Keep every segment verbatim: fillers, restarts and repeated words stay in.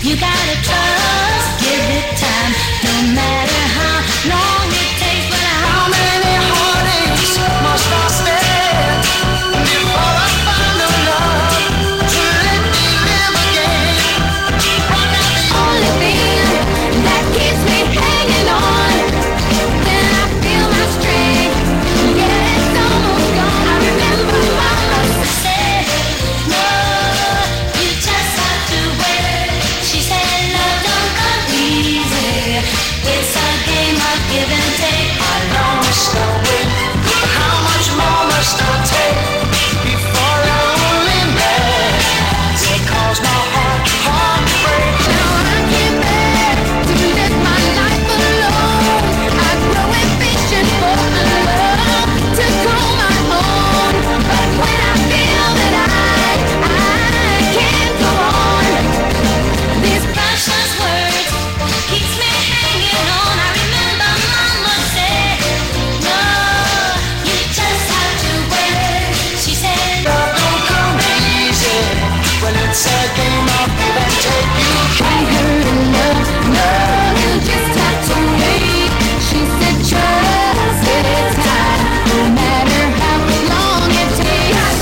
You gotta trust, give it time, no matter how long it takes. But how many heartaches must I stand before I find the love to let me live again? Right now the only thing that keeps me hanging on, then I feel my strength, yeah, it's almost gone. I remember mama said, no, you just have to wait. She said, love don't come easy, it's a game of give and take. How long must I wait? How much more must I take before I only met? It caused my heart, heart to break. Now I can't bear to live my life alone. I grow impatient for the love to call my own. But when I feel that I, I can't go on, these precious words keeps me hanging on. I remember mama said, no, you just have to wait. She said, love don't come easy when it's a game of give and take. You can't hurt enough, no, you just have to wait. She said, trust it's time, no matter how long it takes.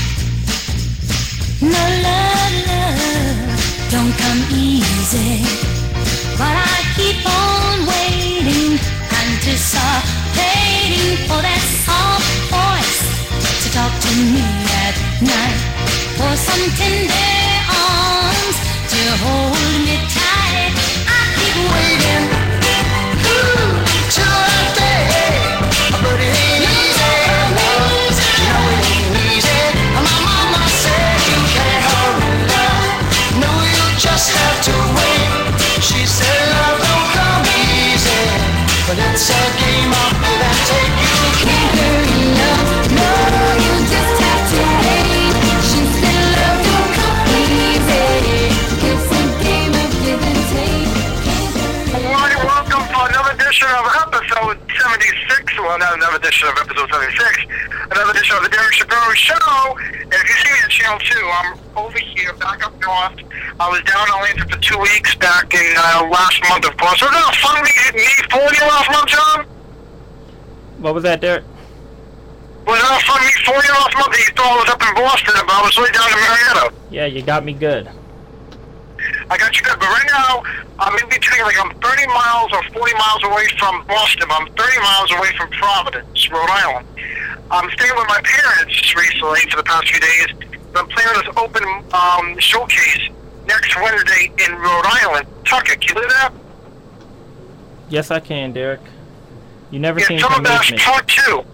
No love, love don't come easy, but I keep on waiting, anticipating for that soft voice to talk to me at night, for some tender arms to hold me tight. I keep waiting, ooh, till that day. But it ain't easy, love. You know it ain't easy. My mama said you can't hurry, love. No, you just have to wait. She said love don't come easy, but it's a game of give and take. You can't hurry, love. No, you just have to wait. She said love don't come easy. It's a game of give and take. Can't hurry. All right, welcome to another edition of episode seventy-six. Well, not another edition of episode seventy-six. Another edition of the Derek Shapiro Show. And if you see me on Channel two, I'm over here, back up north. I was down in Atlanta for two weeks back in uh, last month, of course. Was that fun me, me fooling you last month, John? What was that, Derek? Was that fun me fooling you last month? You thought I was up in Boston, but I was way down in Marietta. Yeah, you got me good. I got you good, but right now, I'm in between, like I'm thirty miles or forty miles away from Boston. I'm thirty miles away from Providence, Rhode Island. I'm staying with my parents recently for the past few days. I'm planning this open um, showcase next Wednesday in Rhode Island. Tucker, can you live there? Yes, I can, Derek. You never Yeah, seem to some of amaze us me. part two.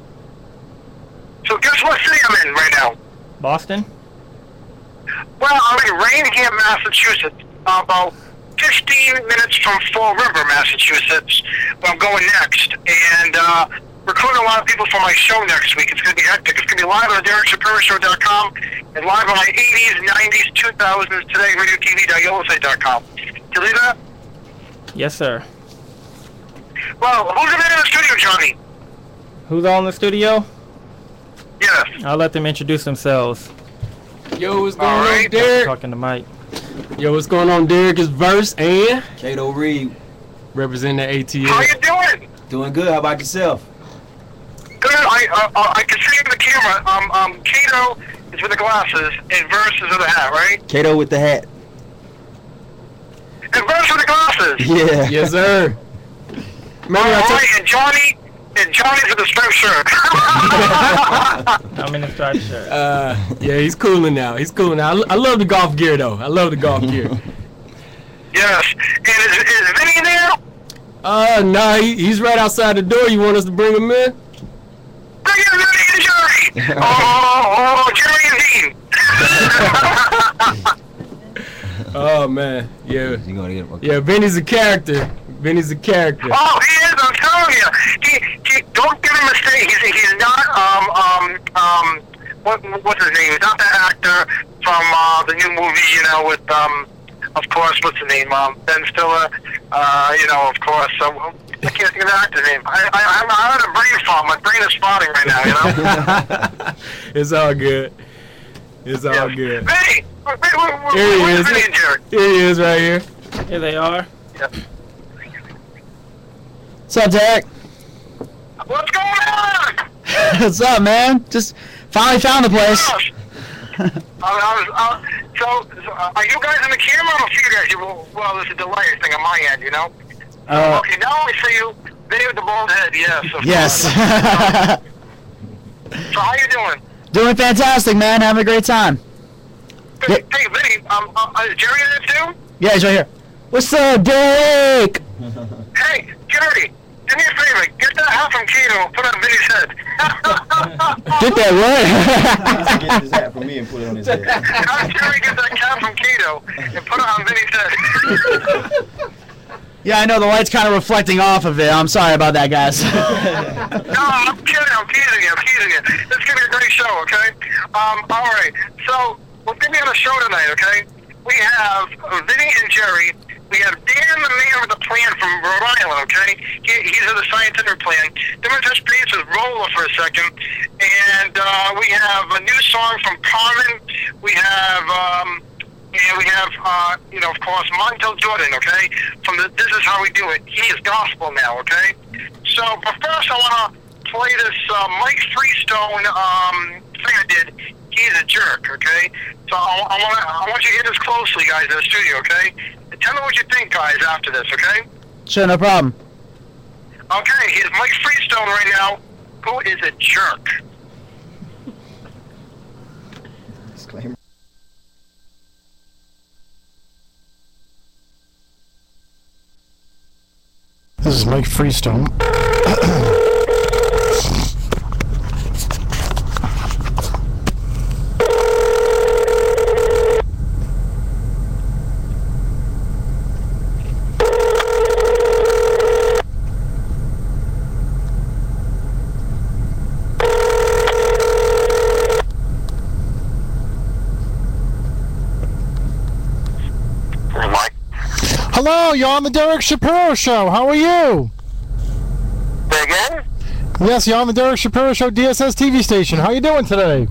So guess what city I'm in right now? Boston? Well, I'm in Rainham, Massachusetts, about fifteen minutes from Fall River, Massachusetts, where I'm going next. And uh, recruiting a lot of people for my show next week. It's going to be hectic. It's going to be live on the Derek Shapiro Show dot com and live on my eighties, nineties, two thousands, today, radio T V dot yellow site dot com. Can you leave that? Yes, sir. Well, who's in the studio, Johnny? Who's all in the studio? Yes. I'll let them introduce themselves. Yo, what's going All right. on, Derek? Talking to Mike. Yo, what's going on, Derek? It's Verse and Kato Reed, representing the A T L. How you doing? doing good. How about yourself? Good. I uh, uh, I can see in the camera. Um, um, Kato is with the glasses, and Verse is with the hat, right? Kato with the hat. And Verse with the glasses. Yeah. Yes, sir. Remember All I told right, and Johnny, and Johnny's with the striped shirt. I'm in the striped shirt. Uh, yeah, he's cooling now. He's cooling now. I, lo- I love the golf gear, though. I love the golf gear. Yes. And is, is Vinny in there? Uh, nah, he, he's right outside the door. You want us to bring him in? Bring in Vinny and Jerry. Oh, oh, Jerry and Dean. Oh, man. Yeah. You gonna get okay. Yeah, Vinny's a character. Vinny's a character. Oh, he is. I'm telling you. He, he, don't give him a mistake. He's, he's not, um, um, um, what, what's his name? He's not that actor from, uh, the new movie, you know, with, um, of course, what's the name? Um, Ben Stiller, uh, you know, of course. So, I can't think of the actor's name. I, I, I'm, I'm on a brain fog. My brain is spotting right now, you know? It's all good. It's all Yeah. good. Vinny, Wait, wait, wait, Here he wait, is. Vinny and Jerry. Here he is right here. Here they are. What's up, Derek? What's going on? What's up, man? Just finally found the place. Gosh. I, I was, uh, so, so uh, are you guys in the camera? I don't see you guys. You, well, well, there's a delay thing on my end, you know? Uh, Okay, now I see you. Vinny with the bald head, yes. Of yes. course. So how you doing? Doing fantastic, man. Having a great time. Hey, hey Vinny, um, uh, uh, is Jerry there too? Yeah, he's right here. What's up, Derek? Hey, Jerry, do me a favor. Get that hat from Keno and put it on Vinny's head. Get that right. Get his hat from me and put it on his head. How did Jerry get that cap from Keno and put it on Vinny's head? Yeah, I know the light's kind of reflecting off of it. I'm sorry about that, guys. No, I'm kidding. I'm teasing you. I'm teasing you. This is going to be a great show, okay? Um, all right. So, we're going to be on a show tonight, okay? We have Vinny and Jerry. We have Dan, the man with the plan from Rhode Island, okay? He, he's in the scientific plan. Then we're touch base with Rolla for a second. And uh, we have a new song from Carmen. We have... Um, And we have, uh, you know, of course, Montel Jordan, okay? From the This Is How We Do It. He is gospel now, okay? So, but first I want to play this uh, Mike Freestone um, thing I did. He's a jerk, okay? So I, I, want I want you to hear this closely, guys, in the studio, okay? And tell me what you think, guys, after this, okay? Sure, no problem. Okay, here's Mike Freestone right now, who is a jerk. Disclaimer. This is Mike Freestone. Mike? Hello, you're on the Derek Shapiro Show. How are you? Say again? Yes, you're on the Derek Shapiro Show D S S T V station. How you doing today?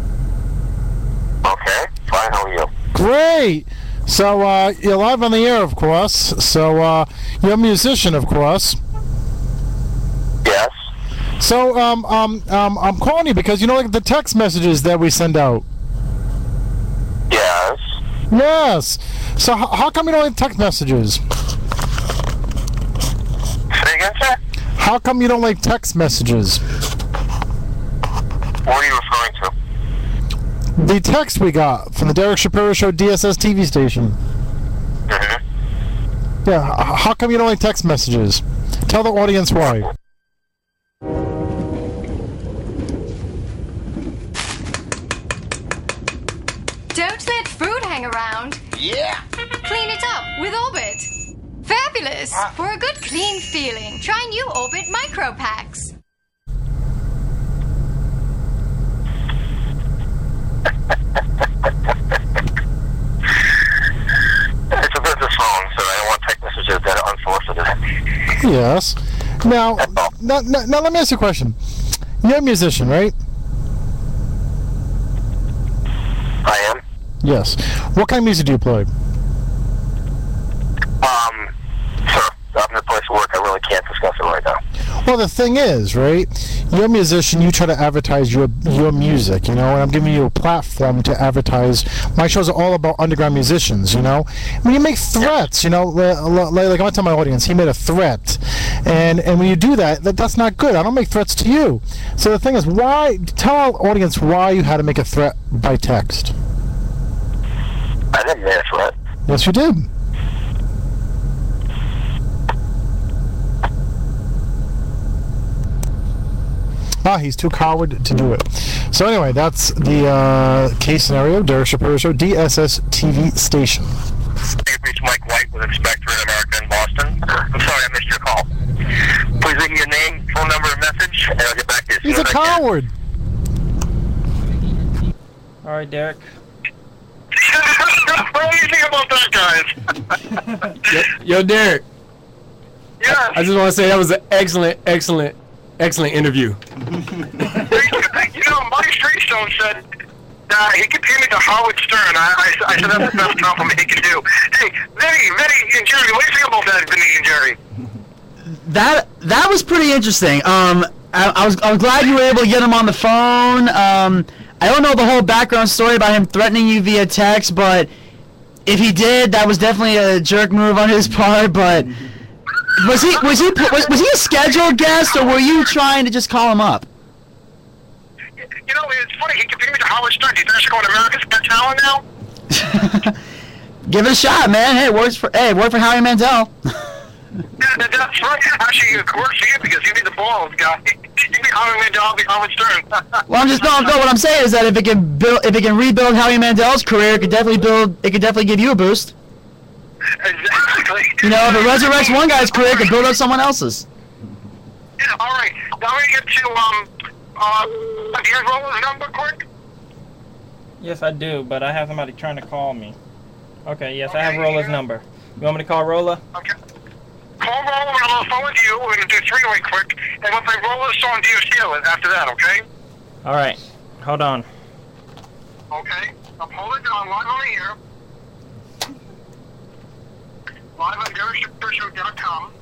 Okay, fine, how are you? Great. So, uh, you're live on the air, of course. So, uh, you're a musician, of course. Yes. So, um, um, um, I'm calling you because you know, like the text messages that we send out. Yes. Yes. So, h- how come you don't like text messages? Say again, sir? How come you don't like text messages? What are you referring to? The text we got from the Derek Shapiro Show D S S T V station. Mm-hmm. Yeah. h- How come you don't like text messages? Tell the audience why. Don't let food hang around. Yeah. Clean it up with Orbit. Fabulous! For a good clean feeling, try new Orbit Micro Packs. It's a business phone, so I don't want text messages that are unsolicited. Yes. Now, now, now, now let me ask you a question. You're a musician, right? I am. Yes. What kind of music do you play? Um, sir, I'm in the place of work. I really can't discuss it right now. Well, the thing is, right? You're a musician. You try to advertise your your music, you know, and I'm giving you a platform to advertise. My shows are all about underground musicians, you know. When you make threats, you know, li- li- like I want to tell my audience, he made a threat, and and when you do that, that, that's not good. I don't make threats to you. So the thing is, why? Tell our audience why you had to make a threat by text. I didn't make a threat. Yes, you did. Ah, he's too coward to do it. So anyway, that's the uh, case scenario. Derek Shapiro Show, D S S T V station. You've reached Mike White with Inspector in America in Boston. I'm sorry I missed your call. Please leave me your name, phone number, and message, and I'll get back to you as He's soon a as I can. coward. All right, Derek. What do you think about that, guys? Yo, yo, Derek. Yeah. I just want to say that was an excellent, excellent, excellent interview. You know, Mike Freestone said uh, he compared me to Howard Stern. I, I, I said that's the best compliment he can do. Hey, Vinny, Vinny, and Jerry, what do you think about that, Vinny and Jerry? That that was pretty interesting. Um, I, I was I was glad you were able to get him on the phone. Um, I don't know the whole background story about him threatening you via text, but if he did, that was definitely a jerk move on his part. But was he was he was, was he a scheduled guest, or were you trying to just call him up? You know, it's funny. He compared me to Howard Stern. He's actually going to America's Got Talent now. Give it a shot, man. Hey, it works for hey, it worked for Howie Mandel. Yeah, that, that's right. Actually, it works for you because you be the bald guy. You be Howie Mandel, I'll be Howard Stern. Well, I'm just no, no. What I'm saying is that if it can build, if it can rebuild Howie Mandel's career, it could definitely build. It could definitely give you a boost. Exactly. You know, if it resurrects one guy's career, it could build up someone else's. Yeah, all right. Now we're gonna get to um. Uh, do you guys roll his number quick? Yes, I do, but I have somebody trying to call me. Okay, yes, I have Okay, Rolla's yeah. number. You want me to call Rolla? Okay. Call Roll and I'm on the phone with you. We're gonna do three way quick, and once I roll this song, do you steal it after that? Okay. All right. Hold on. Okay. I'm holding it on live on the air. Live on Derek Shapiro Show dot com.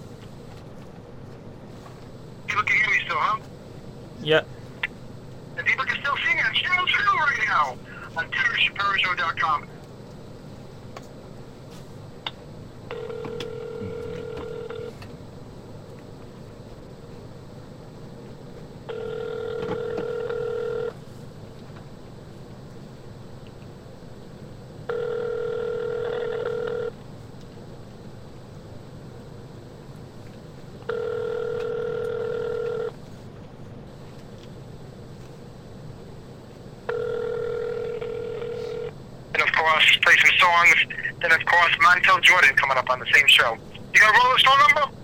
People can hear me still, huh? Yep. And people can still see me on Channel two right now on Derek Shapiro Show dot com. And of course, play some songs. Then of course, Montel Jordan coming up on the same show. You gonna roll this phone number?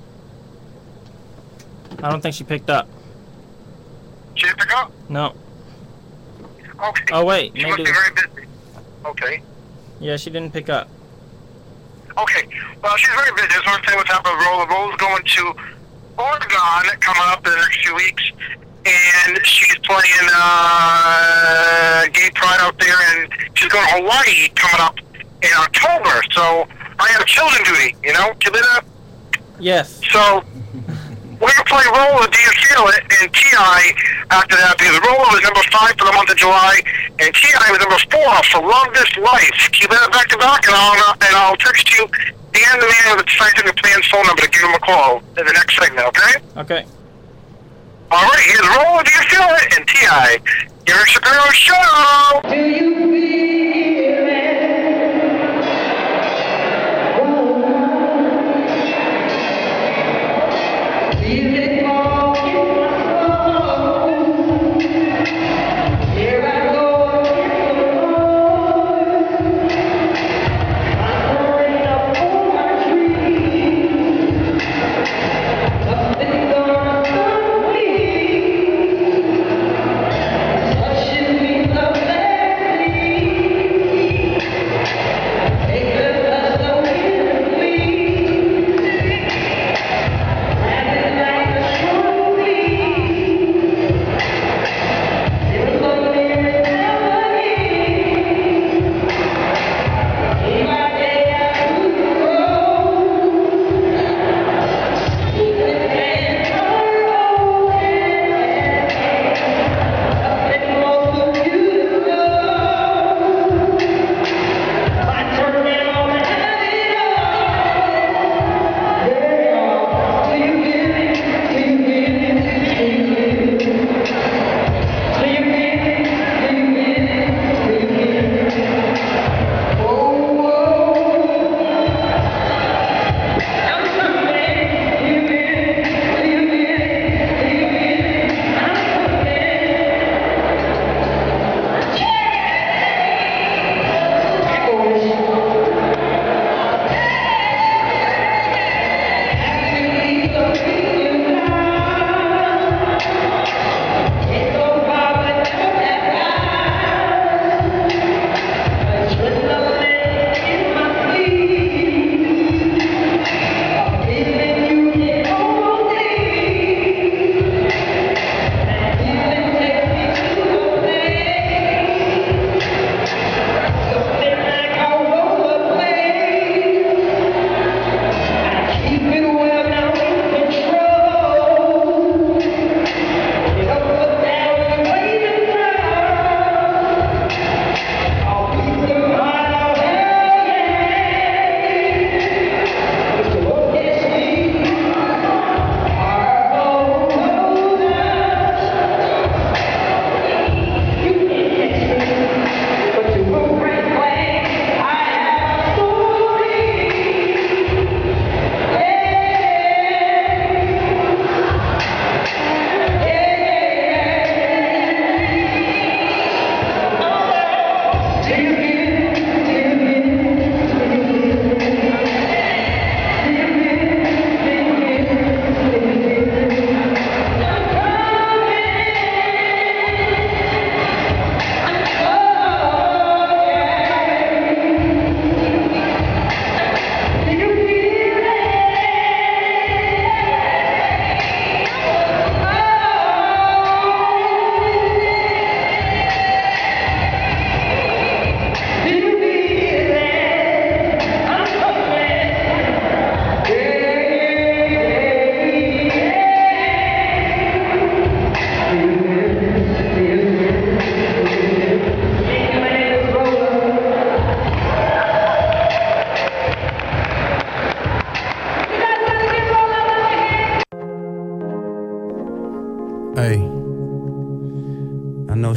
I don't think she picked up. She didn't pick up? No. Okay. Oh, wait, She must maybe- be very busy. Okay. Yeah, she didn't pick up. Okay. Well, she's very busy. I just want to tell you what's happening with Roll. Roll's going to Oregon coming up in the next few weeks. And she's playing uh, Gay Pride out there. And she's going to Hawaii coming up in October. So I have children duty, you know? Do you believe that? Yes. So we're going to play Roll, Do You Feel It, and T I after that, because Roll was number five for the month of July, and T I was number four for Love This Life. Keep that back to back, and I'll, and I'll text you the end of the man with the scientific plan's phone number to give him a call in the next segment, okay? Okay. All right, here's Roll, Do You Feel It, and T I Derek Shapiro Show! Do you feel it? Feel it walking along. Here I go, I'm going up on my tree. Something's gonna stop me. Touching me so badly.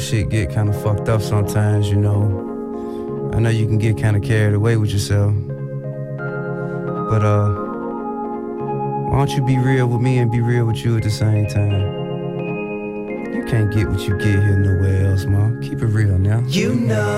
shit get kind of fucked up sometimes, you know. I know you can get kind of carried away with yourself. But, uh, why don't you be real with me and be real with you at the same time? You can't get what you get here nowhere else, ma. Keep it real now. You know,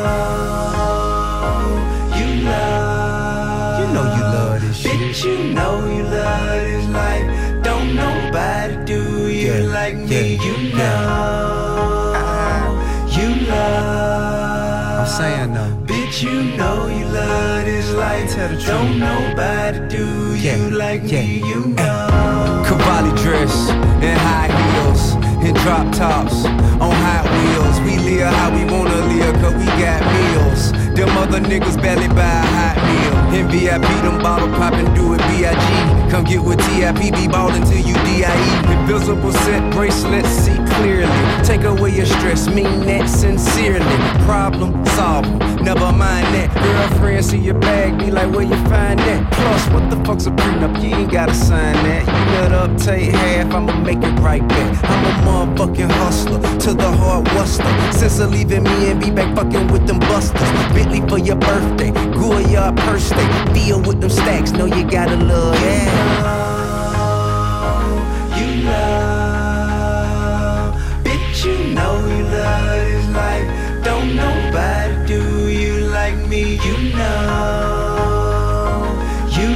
you love, you know you love this shit. Bitch, you know you love this life. Don't nobody do you yeah, like me. Yeah, you know, yeah. you love. I'm saying though. Bitch, you know you love this life. Tell the truth. Don't nobody do yeah, you like yeah. me. You know. Cavalli dress and high heels and drop tops on Hot Wheels. We live how we wanna live, cause we got meals. Them other niggas barely buy a hot meal. In V I P, them bottle poppin', do it B I G. Come get with T I P, be ballin' till you D I E. Invisible set bracelets, see clearly. Take away your stress, mean that sincerely. Problem solved, never mind that. Girlfriend see your bag, be like, where you find that? Plus, what the fuck's a prenup? You ain't gotta sign that. You let up, take half, I'ma make it right back. I'm a motherfucking hustler, to the hard wuster. Since of leaving me and be back fucking with them busters. Bentley for your birthday, Goya purse day. Deal with them stacks, know you gotta love. Yeah. You love, bitch, you know you love this life. Don't nobody do you like me. You know, you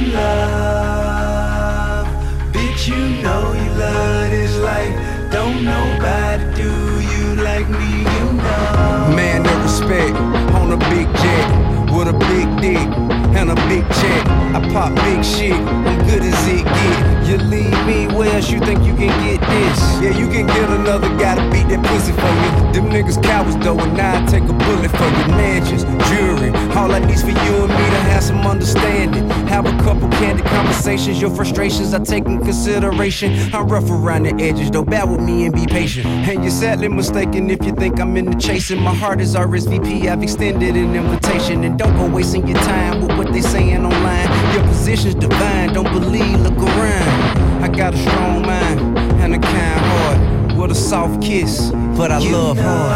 love, bitch, you know you love this life. Don't nobody do you like me. You know. Man, no respect on a big jet with a big dick and a big check. I pop big shit, I'm good as it get. You leave me, where else you think you can get this? Yeah, you can get another guy to beat that pussy for you. Them niggas cowards though, and now I take a bullet for your mansions, jewelry. All I need's for you and me to have some understanding. Have a couple candid conversations. Your frustrations I take in consideration. I'm rough around the edges though, bear with me and be patient. And you're sadly mistaken if you think I'm into chasing. My heart is R S V P, I've extended an invitation. And don't go wasting your time with what they saying online. Your position's divine, don't believe, look around. I got a strong mind and a kind heart with a soft kiss, but I you love know, hard.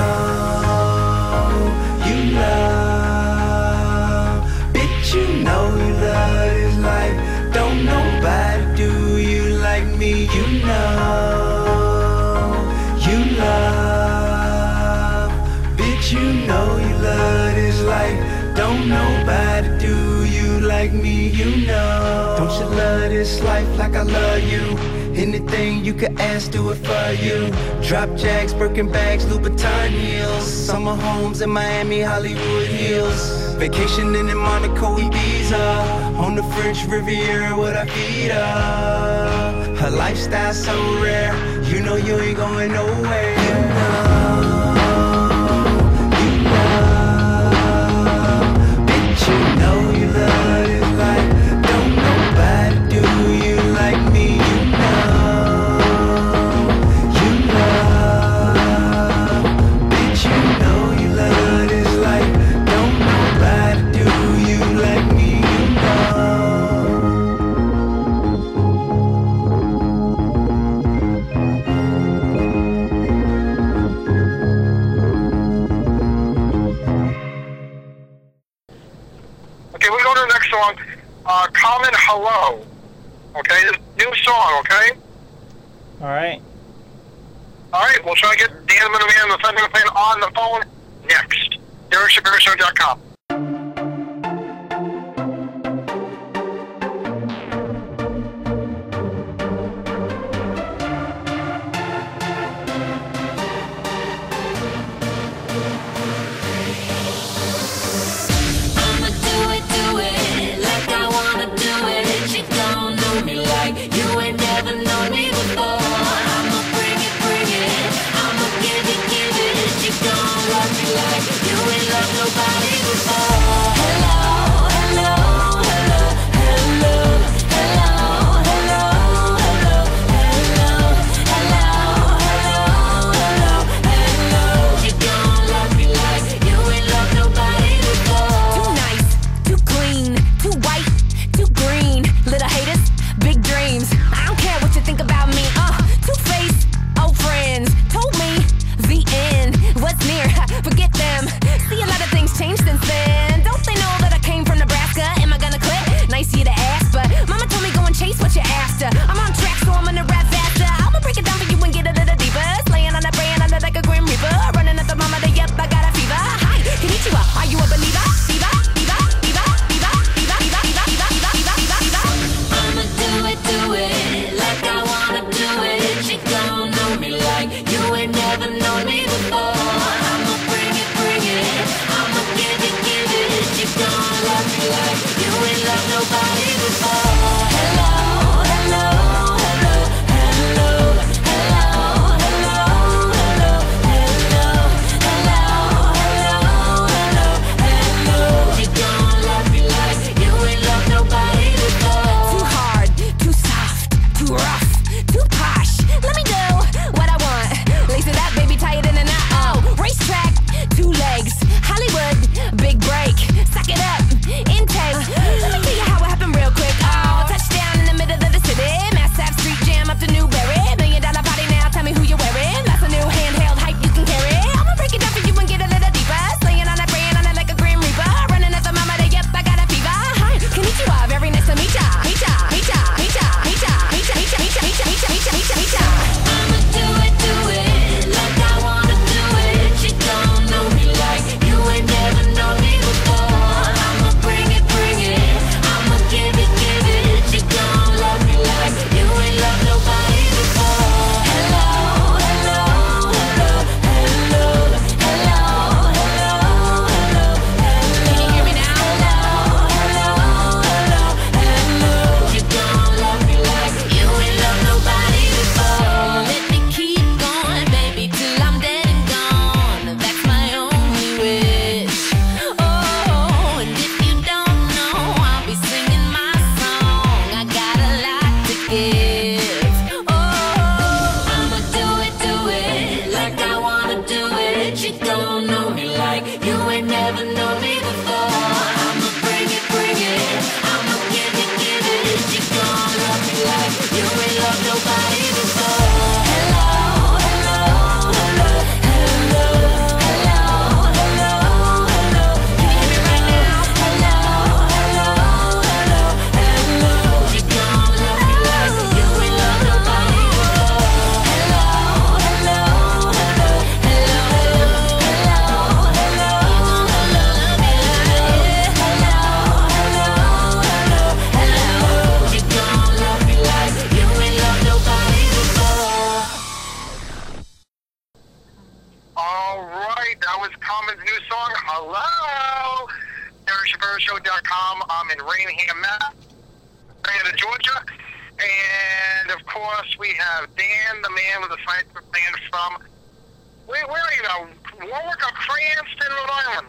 You love, bitch, you know you love this life. Don't nobody do you like me. You know, you love, bitch, you know you love this life. Don't nobody do you like me, you know. Don't you love this life like I love you? Anything you could ask, do it for you. Drop jacks, Birkin bags, Louboutin heels. Summer homes in Miami, Hollywood Hills. Vacationing in Monaco, Ibiza. On the French Riviera with our feet up. Her lifestyle so rare, you know you ain't going nowhere. You know, you know. You know you love this life. Don't nobody do you like me. You know, you love, bitch, you know you love this life. Don't nobody do you like me. You Song, uh, Common Hello. Okay, this new song, okay? Alright. Alright, we'll try to get Dan the Man and the Thunder Plane on the phone next. Derek Shapiro Show dot com. Nobody loved nobody before. Hello, hello, hello, hello, hello, hello, hello, hello, hello, hello, hello, hello. You don't love me like you ain't loved nobody before. Too hard, too soft, too rough, too posh. Let me do what I want. Lace it up, baby, tie it in a knot. Oh, racetrack, two legs, Hollywood, big break. Suck it up, intake. Let me tell you how it happened real quick. Oh, touchdown in the middle of the city. Mass Ave Street Jam up to Newberry. Million dollar party now, tell me who you're wearing. That's a new handheld hype you can carry. I'ma break it down for you and get a little deeper. Slaying on it, praying on it like a grim reaper. Running at the mama, yep, I got a fever. Hi, konnichiwa, very nice to meet ya. Meet ya, meet ya, meet ya, meet ya, meet ya, meet ya, meet ya, meet ya, meet ya, meet ya, meet ya, meet ya. I'ma do it, do it, like I wanna do it. You don't know me like you ain't never known me before. I'ma bring it, bring it, I'ma give it, give it. You don't love me like you ain't loved nobody before. Hello, hello, hello, hello, hello, hello, hello, hello. Can you hear me now? Hello, hello, hello, hello. You don't love me like you ain't loved nobody before. Let me keep going, baby, till I'm dead and gone. That's my only wish. Oh, and if you don't know, I'll be singing my song. I got a lot to give. Oh, I'ma do it, do it, like I wanna do it. You don't know me like you ain't never known me before. I'ma bring it, bring it, I'ma give it, give it. You don't love me like you ain't loved nobody before. Hello, hello, hello, hello, hello, hello, hello. can you hear me right now? Hello, hello, hello, hello. You don't love me like you ain't loved nobody before. Hello, hello, hello, hello, hello, hello, hello, hello. You don't love me like you ain't loved nobody before. All right, that was Common's new song, Hello. Derek Shapiro Show dot com. I'm in Rainham, Atlanta, Georgia. And, of course, we have Dan, the man with the scientific plan from, where, where are you now? Warwick or Cranston, Rhode Island?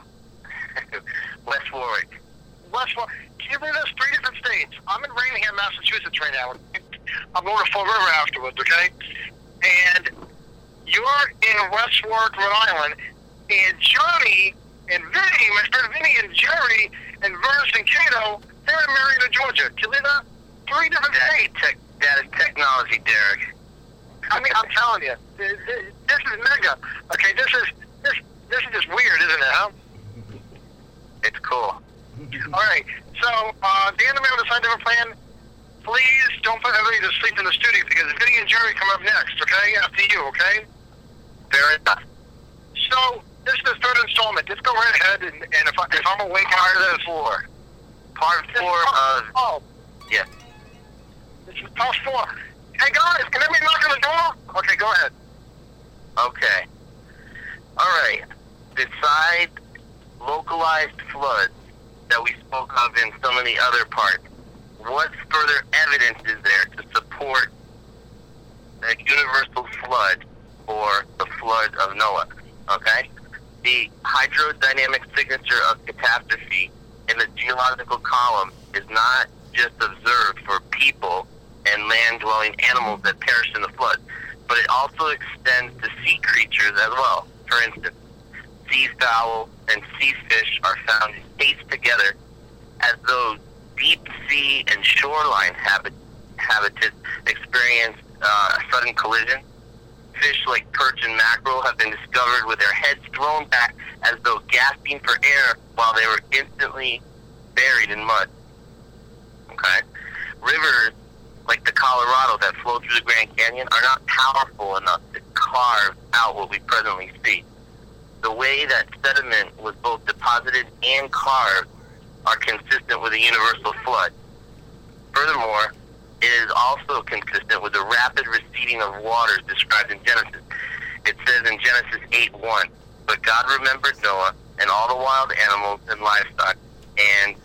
West Warwick. West Warwick. Can you believe this? Three different states. I'm in Rainham, Massachusetts right now. I'm going to Fall River afterwards, okay? And you're in West Warwick, Rhode Island, and Johnny and Vinny, my friend Vinny and Jerry and Verse and Cato, they're in Marietta, Georgia. Can you believe that? Three different states. Tech, that is technology, Derek. I mean, I'm telling you, this, this is mega. Okay, this is this this is just weird, isn't it? Huh? It's cool. All right, so uh, Dan, the man with the scientific plan. Please don't put everybody to sleep in the studio because Vinny and Jerry come up next. Okay, after you. Okay. Fair enough. So this is the third installment. Just go right ahead, and, and if, I, if I'm awake, part of four. Part four of. Oh. Yeah. This is part four. Hey guys, can everybody knock on the door? Okay, go ahead. Okay. All right. Besides localized floods that we spoke of in so many other parts, what further evidence is there to support a universal flood or the flood of Noah? Okay? The hydrodynamic signature of catastrophe in the geological column is not just observed for people and land-dwelling animals that perished in the flood, but it also extends to sea creatures as well. For instance, sea fowl and sea fish are found spaced together as those deep sea and shoreline habit, habitats experience uh, a sudden collision. Fish like perch and mackerel have been discovered with their heads thrown back as though gasping for air while they were instantly buried in mud. Okay? Rivers like the Colorado that flow through the Grand Canyon are not powerful enough to carve out what we presently see. The way that sediment was both deposited and carved are consistent with a universal flood. Furthermore, it is also consistent with the rapid receding of waters described in Genesis. It says in Genesis eight one, "But God remembered Noah and all the wild animals and livestock, and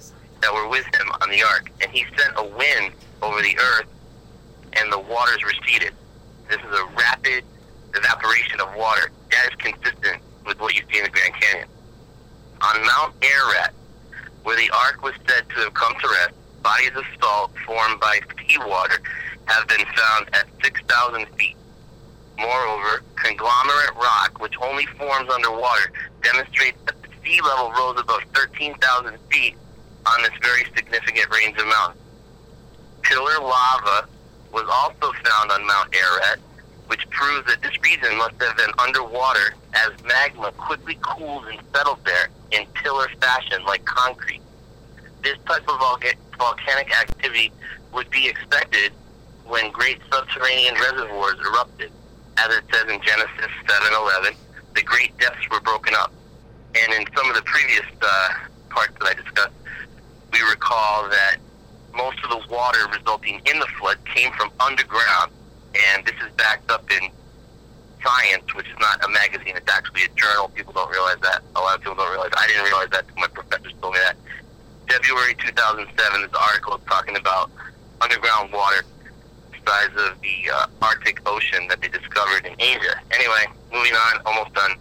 that were with him on the ark, and he sent a wind over the earth, and the waters receded. This is a rapid evaporation of water. That is consistent with what you see in the Grand Canyon. On Mount Ararat, where the ark was said to have come to rest, bodies of salt formed by seawater have been found at six thousand feet. Moreover, conglomerate rock, which only forms underwater, demonstrates that the sea level rose above thirteen thousand feet on this very significant range of mountains. Pillar lava was also found on Mount Ararat, which proves that this region must have been underwater as magma quickly cooled and settled there in pillar fashion like concrete. This type of volca- volcanic activity would be expected when great subterranean reservoirs erupted. As it says in Genesis seven eleven, the great depths were broken up. And in some of the previous uh, parts that I discussed, we recall that most of the water resulting in the flood came from underground. And this is backed up in Science, which is not a magazine, it's actually a journal. People don't realize that. A lot of people don't realize that. I didn't realize that until my professors told me that. February two thousand seven, this article is talking about underground water the size of the uh, Arctic Ocean that they discovered in Asia. Anyway, moving on, almost done.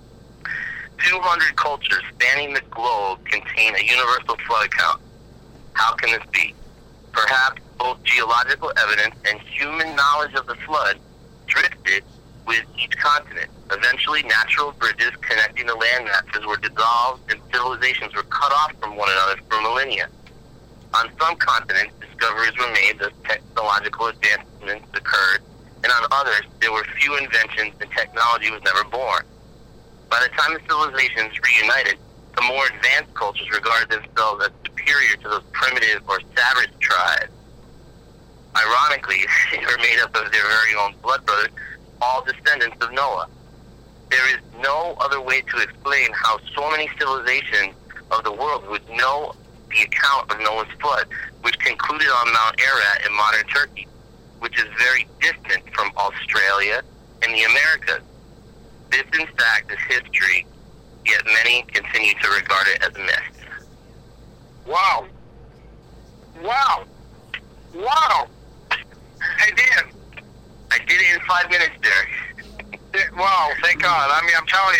two hundred cultures spanning the globe contain a universal flood account. How can this be? Perhaps both geological evidence and human knowledge of the flood drifted with each continent. Eventually, natural bridges connecting the land masses were dissolved and civilizations were cut off from one another for millennia. On some continents, discoveries were made as technological advancements occurred, and on others, there were few inventions and technology was never born. By the time the civilizations reunited, the more advanced cultures regarded themselves as superior to those primitive or savage tribes. Ironically, they were made up of their very own blood brothers, all descendants of Noah. There is no other way to explain how so many civilizations of the world would know the account of Noah's flood, which concluded on Mount Ararat in modern Turkey, which is very distant from Australia and the Americas. This, in fact, is history, yet many continue to regard it as a myth. Wow. Wow. Wow. Hey, Dan. I did it in five minutes, Derek. Wow, thank God. I mean, I'm telling you,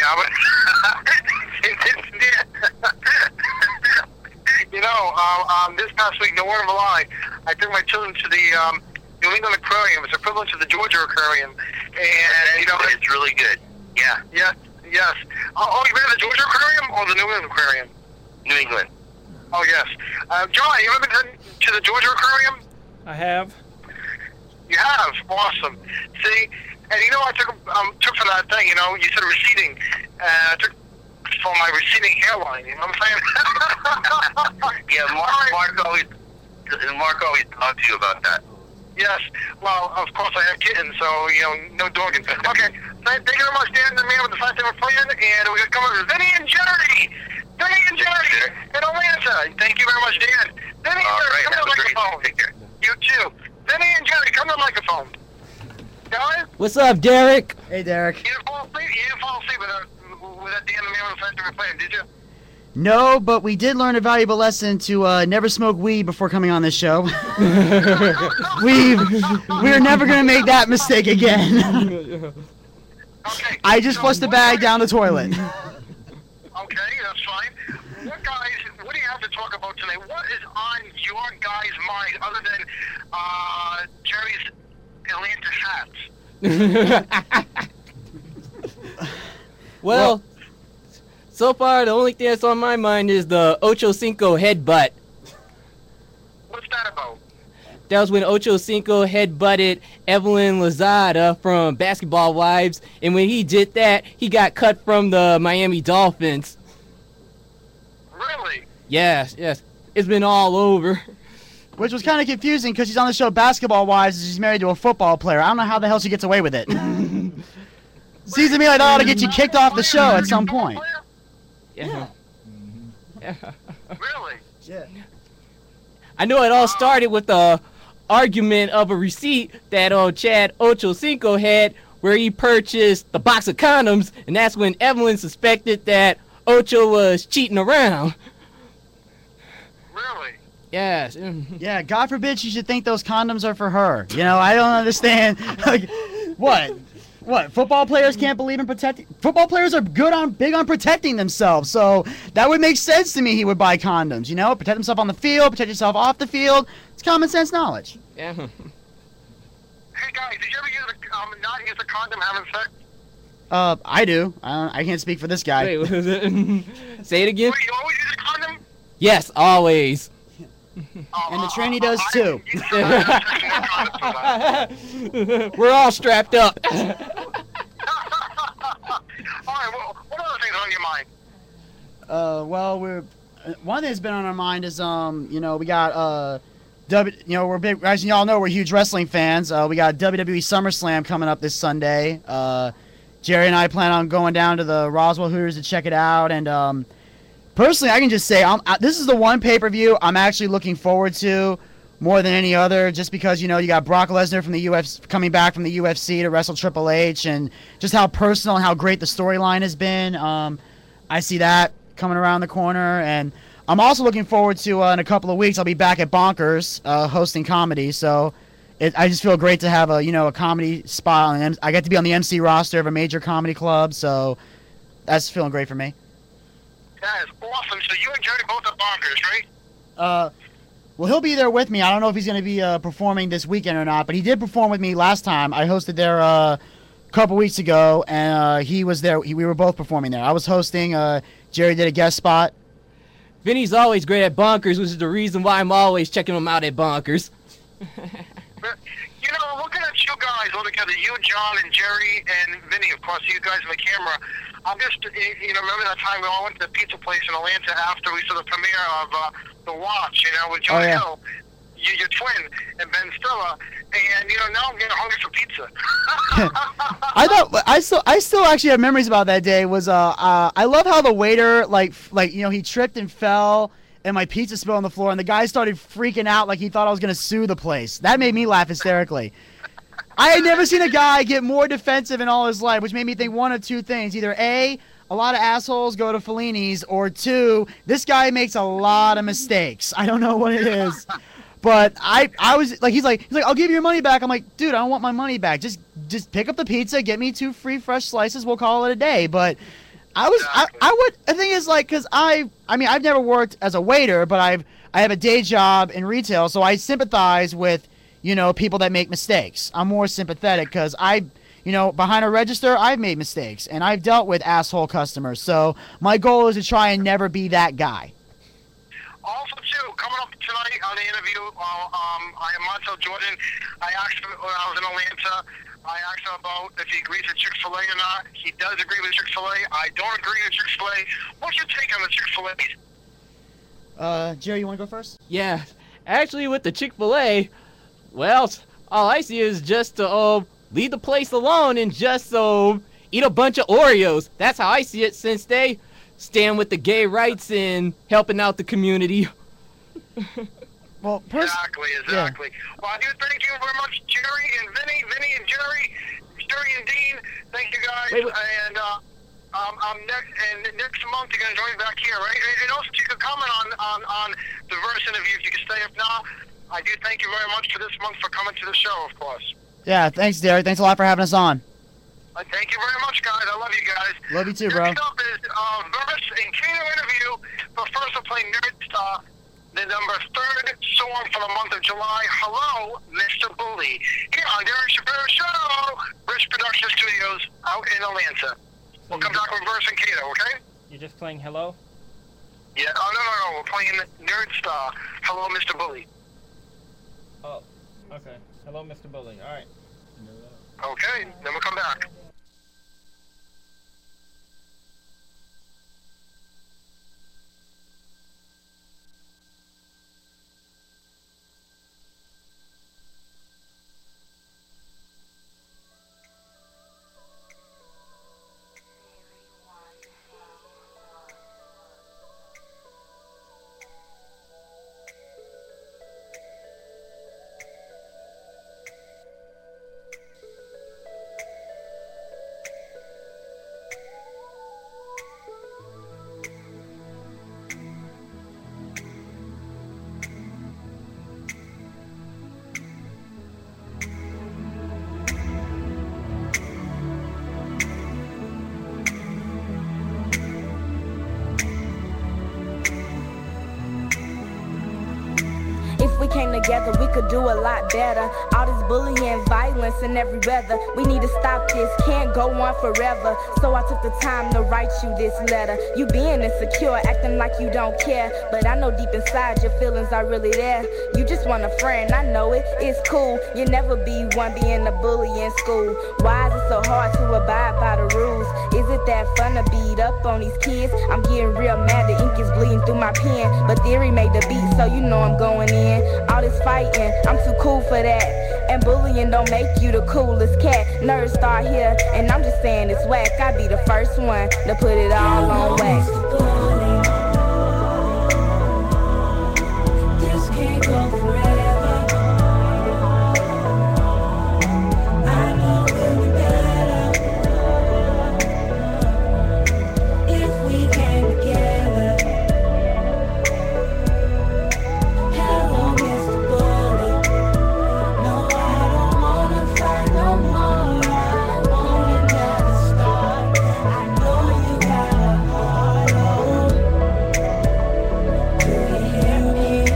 I was... you know, um, um, this past week, no word of a lie, I took my children to the um, New England Aquarium. It's equivalent to the Georgia Aquarium. And, you know... It's really good. Yeah. Yes, yes. Oh, oh, you been to the Georgia Aquarium or the New England Aquarium? New England. Oh, yes. Uh, John, you ever been to, to the Georgia Aquarium? I have. You have? Awesome. See, and you know I took um, took for that thing, you know, you said receding. Uh, I took for my receding hairline, you know what I'm saying? Yeah, Mark, Mark always Mark always talked to you about that. Yes. Well, of course I have kittens, so, you know, no dogging. Okay. Thank you very much, Dan, the man with the fast time plan, and we're going to come over to Vinny and Jerry. Vinny and Jerry in Atlanta. Thank you very much, Dan. Vinny and Jerry, come to the microphone. Take care. You too. Vinny and Jerry, come to the microphone. Guys? What's up, Derek? Hey, Derek. You didn't fall asleep, you didn't fall asleep with that, with that Dan, the man with the fast time plan, did you? No, but we did learn a valuable lesson to uh, never smoke weed before coming on this show. we we're never gonna make that mistake again. Okay. I just flushed the bag down the toilet. Okay, that's fine. What guys? What do you have to talk about tonight? What is on your guys' mind other than uh, Jerry's Atlanta hats? well. well So far, the only thing that's on my mind is the Ocho Cinco headbutt. What's that about? That was when Ocho Cinco headbutted Evelyn Lozada from Basketball Wives, and when he did that, he got cut from the Miami Dolphins. Really? Yes, yes. It's been all over. Which was kind of confusing because she's on the show Basketball Wives and she's married to a football player. I don't know how the hell she gets away with it. Seems to me like that ought to get you kicked off the show at some point. Yeah. Yeah. Really? Yeah. I know it all started with the argument of a receipt that uh, Chad Ocho Cinco had where he purchased the box of condoms, and that's when Evelyn suspected that Ocho was cheating around. Really? Yes. Yeah, God forbid she should think those condoms are for her. You know, I don't understand. Like, what? What? Football players can't believe in protecting. Football players are good on, big on protecting themselves. So that would make sense to me. He would buy condoms. You know, protect himself on the field, protect yourself off the field. It's common sense knowledge. Yeah. Hey guys, did you ever use a, um, not use a condom having sex? Uh, I do. I, I can't speak for this guy. Wait, was it? Say it again. Wait, you always use a condom? Yes, always. And the trainee does too. We're all strapped up. All right, well, what other things are on your mind? Uh, well, we're uh, one thing that's been on our mind is um, you know, we got uh, W, you know, we're big. As y'all know, we're huge wrestling fans. Uh, we got W W E SummerSlam coming up this Sunday. Uh, Jerry and I plan on going down to the Roswell Hooters to check it out, and um. Personally, I can just say I'm, I, this is the one pay-per-view I'm actually looking forward to more than any other, just because, you know, you got Brock Lesnar from the U F C coming back from the U F C to wrestle Triple H, and just how personal and how great the storyline has been. Um, I see that coming around the corner, and I'm also looking forward to uh, in a couple of weeks I'll be back at Bonkers uh, hosting comedy. So it, I just feel great to have a you know a comedy spot, and I get to be on the M C roster of a major comedy club. So that's feeling great for me. That is awesome. So you and Jerry both at Bonkers, right? Uh, well, he'll be there with me. I don't know if he's going to be uh, performing this weekend or not, but he did perform with me last time. I hosted there uh, a couple weeks ago, and uh, he was there. He, we were both performing there. I was hosting. Uh, Jerry did a guest spot. Vinny's always great at Bonkers, which is the reason why I'm always checking him out at Bonkers. You know, looking at you guys all together, you, John, and Jerry, and Vinny, of course, you guys on the camera, I'm just, you know, remember that time we all went to the pizza place in Atlanta after we saw the premiere of uh, The Watch, you know, with Jonah Oh, yeah. Hill, you, your twin, and Ben Stiller, and, you know, now I'm getting hungry for pizza. I thought I still I still actually have memories about that day. Was uh, uh I love how the waiter like f- like you know he tripped and fell and my pizza spilled on the floor and the guy started freaking out like he thought I was gonna sue the place. That made me laugh hysterically. I had never seen a guy get more defensive in all his life, which made me think one of two things: either A, a lot of assholes go to Fellini's, or two, this guy makes a lot of mistakes. I don't know what it is. But I, I was like, he's like, he's like, I'll give you your money back. I'm like, dude, I don't want my money back. Just, just pick up the pizza, get me two free fresh slices. We'll call it a day. But I was, I, I would. The thing is, like, cause I, I mean, I've never worked as a waiter, but I've, I have a day job in retail, so I sympathize with, you know, people that make mistakes. I'm more sympathetic because I, you know, behind a register, I've made mistakes and I've dealt with asshole customers. So my goal is to try and never be that guy. Also, too, coming up tonight on the interview, uh, um, I am Montel Jordan. I asked him when I was in Atlanta, I asked him about if he agrees with Chick-fil-A or not. He does agree with Chick-fil-A. I don't agree with Chick-fil-A. What's your take on the Chick-fil-A's? Uh, Jerry, you want to go first? Yeah, actually with the Chick-fil-A, well, all I see is just to uh, leave the place alone and just uh, eat a bunch of Oreos. That's how I see it, since they stand with the gay rights and helping out the community. Well, pers- exactly, exactly. Yeah. Well, I do thank you very much, Jerry and Vinny, Vinny and Jerry, Jerry and Dean. Thank you guys. Wait, wait. And uh, um, um, next and next month you're gonna join me back here, right? And, and also, you could comment on on on the verse interview if you can stay up now. I do thank you very much for this month for coming to the show, of course. Yeah, thanks, Derek. Thanks a lot for having us on. Uh, thank you very much, guys. I love you guys. Love you too, bro. Next up is uh, verse and Kano interview. But first, we'll play Nerd Star, the number third song for the month of July. Hello, Mister Bully. Here on Derek Shapiro Show, Rich Production Studios out in Atlanta. We'll come back with verse and Kano, okay? You're just playing hello? Yeah. Oh no, no, no. We're playing Nerd Star. Hello, Mister Bully. Oh, okay. Hello, Mister Bully. All right. Okay. Then we'll come back. we came together, we could do a lot better. All this bullying, violence in every weather. We need to stop this, can't go on forever. So I took the time to write you this letter. You being insecure, acting like you don't care. But I know deep inside your feelings are really there. You just want a friend, I know it, it's cool. You'll never be one being a bully in school. Why is it so hard to abide by the rules? Is it that fun to beat up on these kids? I'm getting real mad, the ink is bleeding through my pen. But Theory made the beat, so you know I'm going in. All this fighting, I'm too cool for that. And bullying don't make you the coolest cat. Nerds start here, and I'm just saying it's whack. I be the first one to put it all on wax. This can't go forever. I know we'll be better if we came together. Hello, Mister Bully. No, I don't wanna fight no more. I want another start. I know you got a heart. Oh, do you hear me?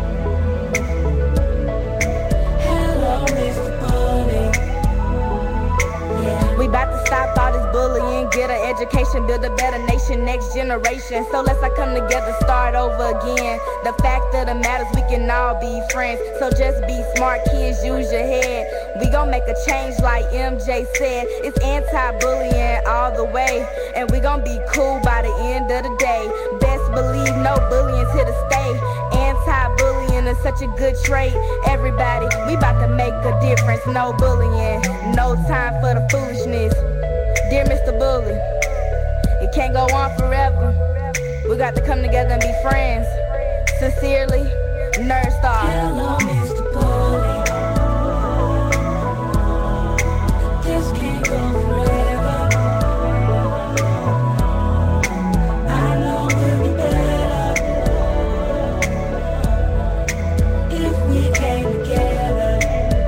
Hello, Mister Bully. Yeah. We about to stop all this bullying, get an education, build a better nation, next generation. So let's all come together, start over again. The fact of the matter is we can all be friends. So just be smart, kids, use your head. We gon' make a change like M J said. It's anti-bullying all the way. And we gon' be cool by the end of the day. Best believe no bullying's here to stay. Anti-bullying is such a good trait. Everybody, we about to make a difference. No bullying, no time for the foolishness. Dear Mister Bully, it can't go on forever. We got to come together and be friends. Sincerely, Nerd Star. Hello, Mister Bully. This can't go forever. I know we'll be better if we came together.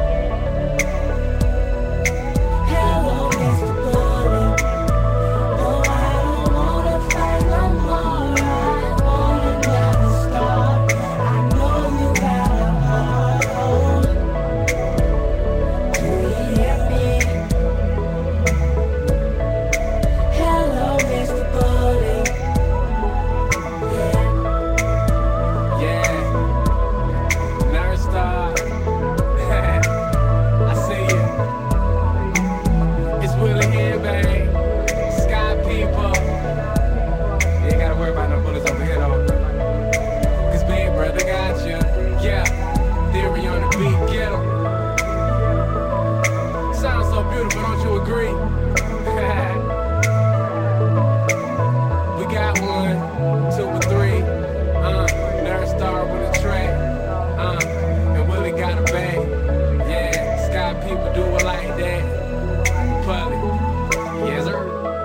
Hello, Mister Bully. No, I don't wanna fight no more. I want another start. I know you got a heart. Oh, do you hear me? Hello, Mister Bully. Yeah. Yeah, Nerd Star. I see you. It's Willie here, babe. Sky people. You ain't gotta worry about no bullets over here, though. Cause Big Brother got you. Yeah, Theory on the beat, get 'em. Sounds so beautiful, don't you agree? We got one, two, or three. Uh, Nerd Star with a track. Uh, and Willie got a bag. Yeah, Sky people do it like that. Public. Yes, sir.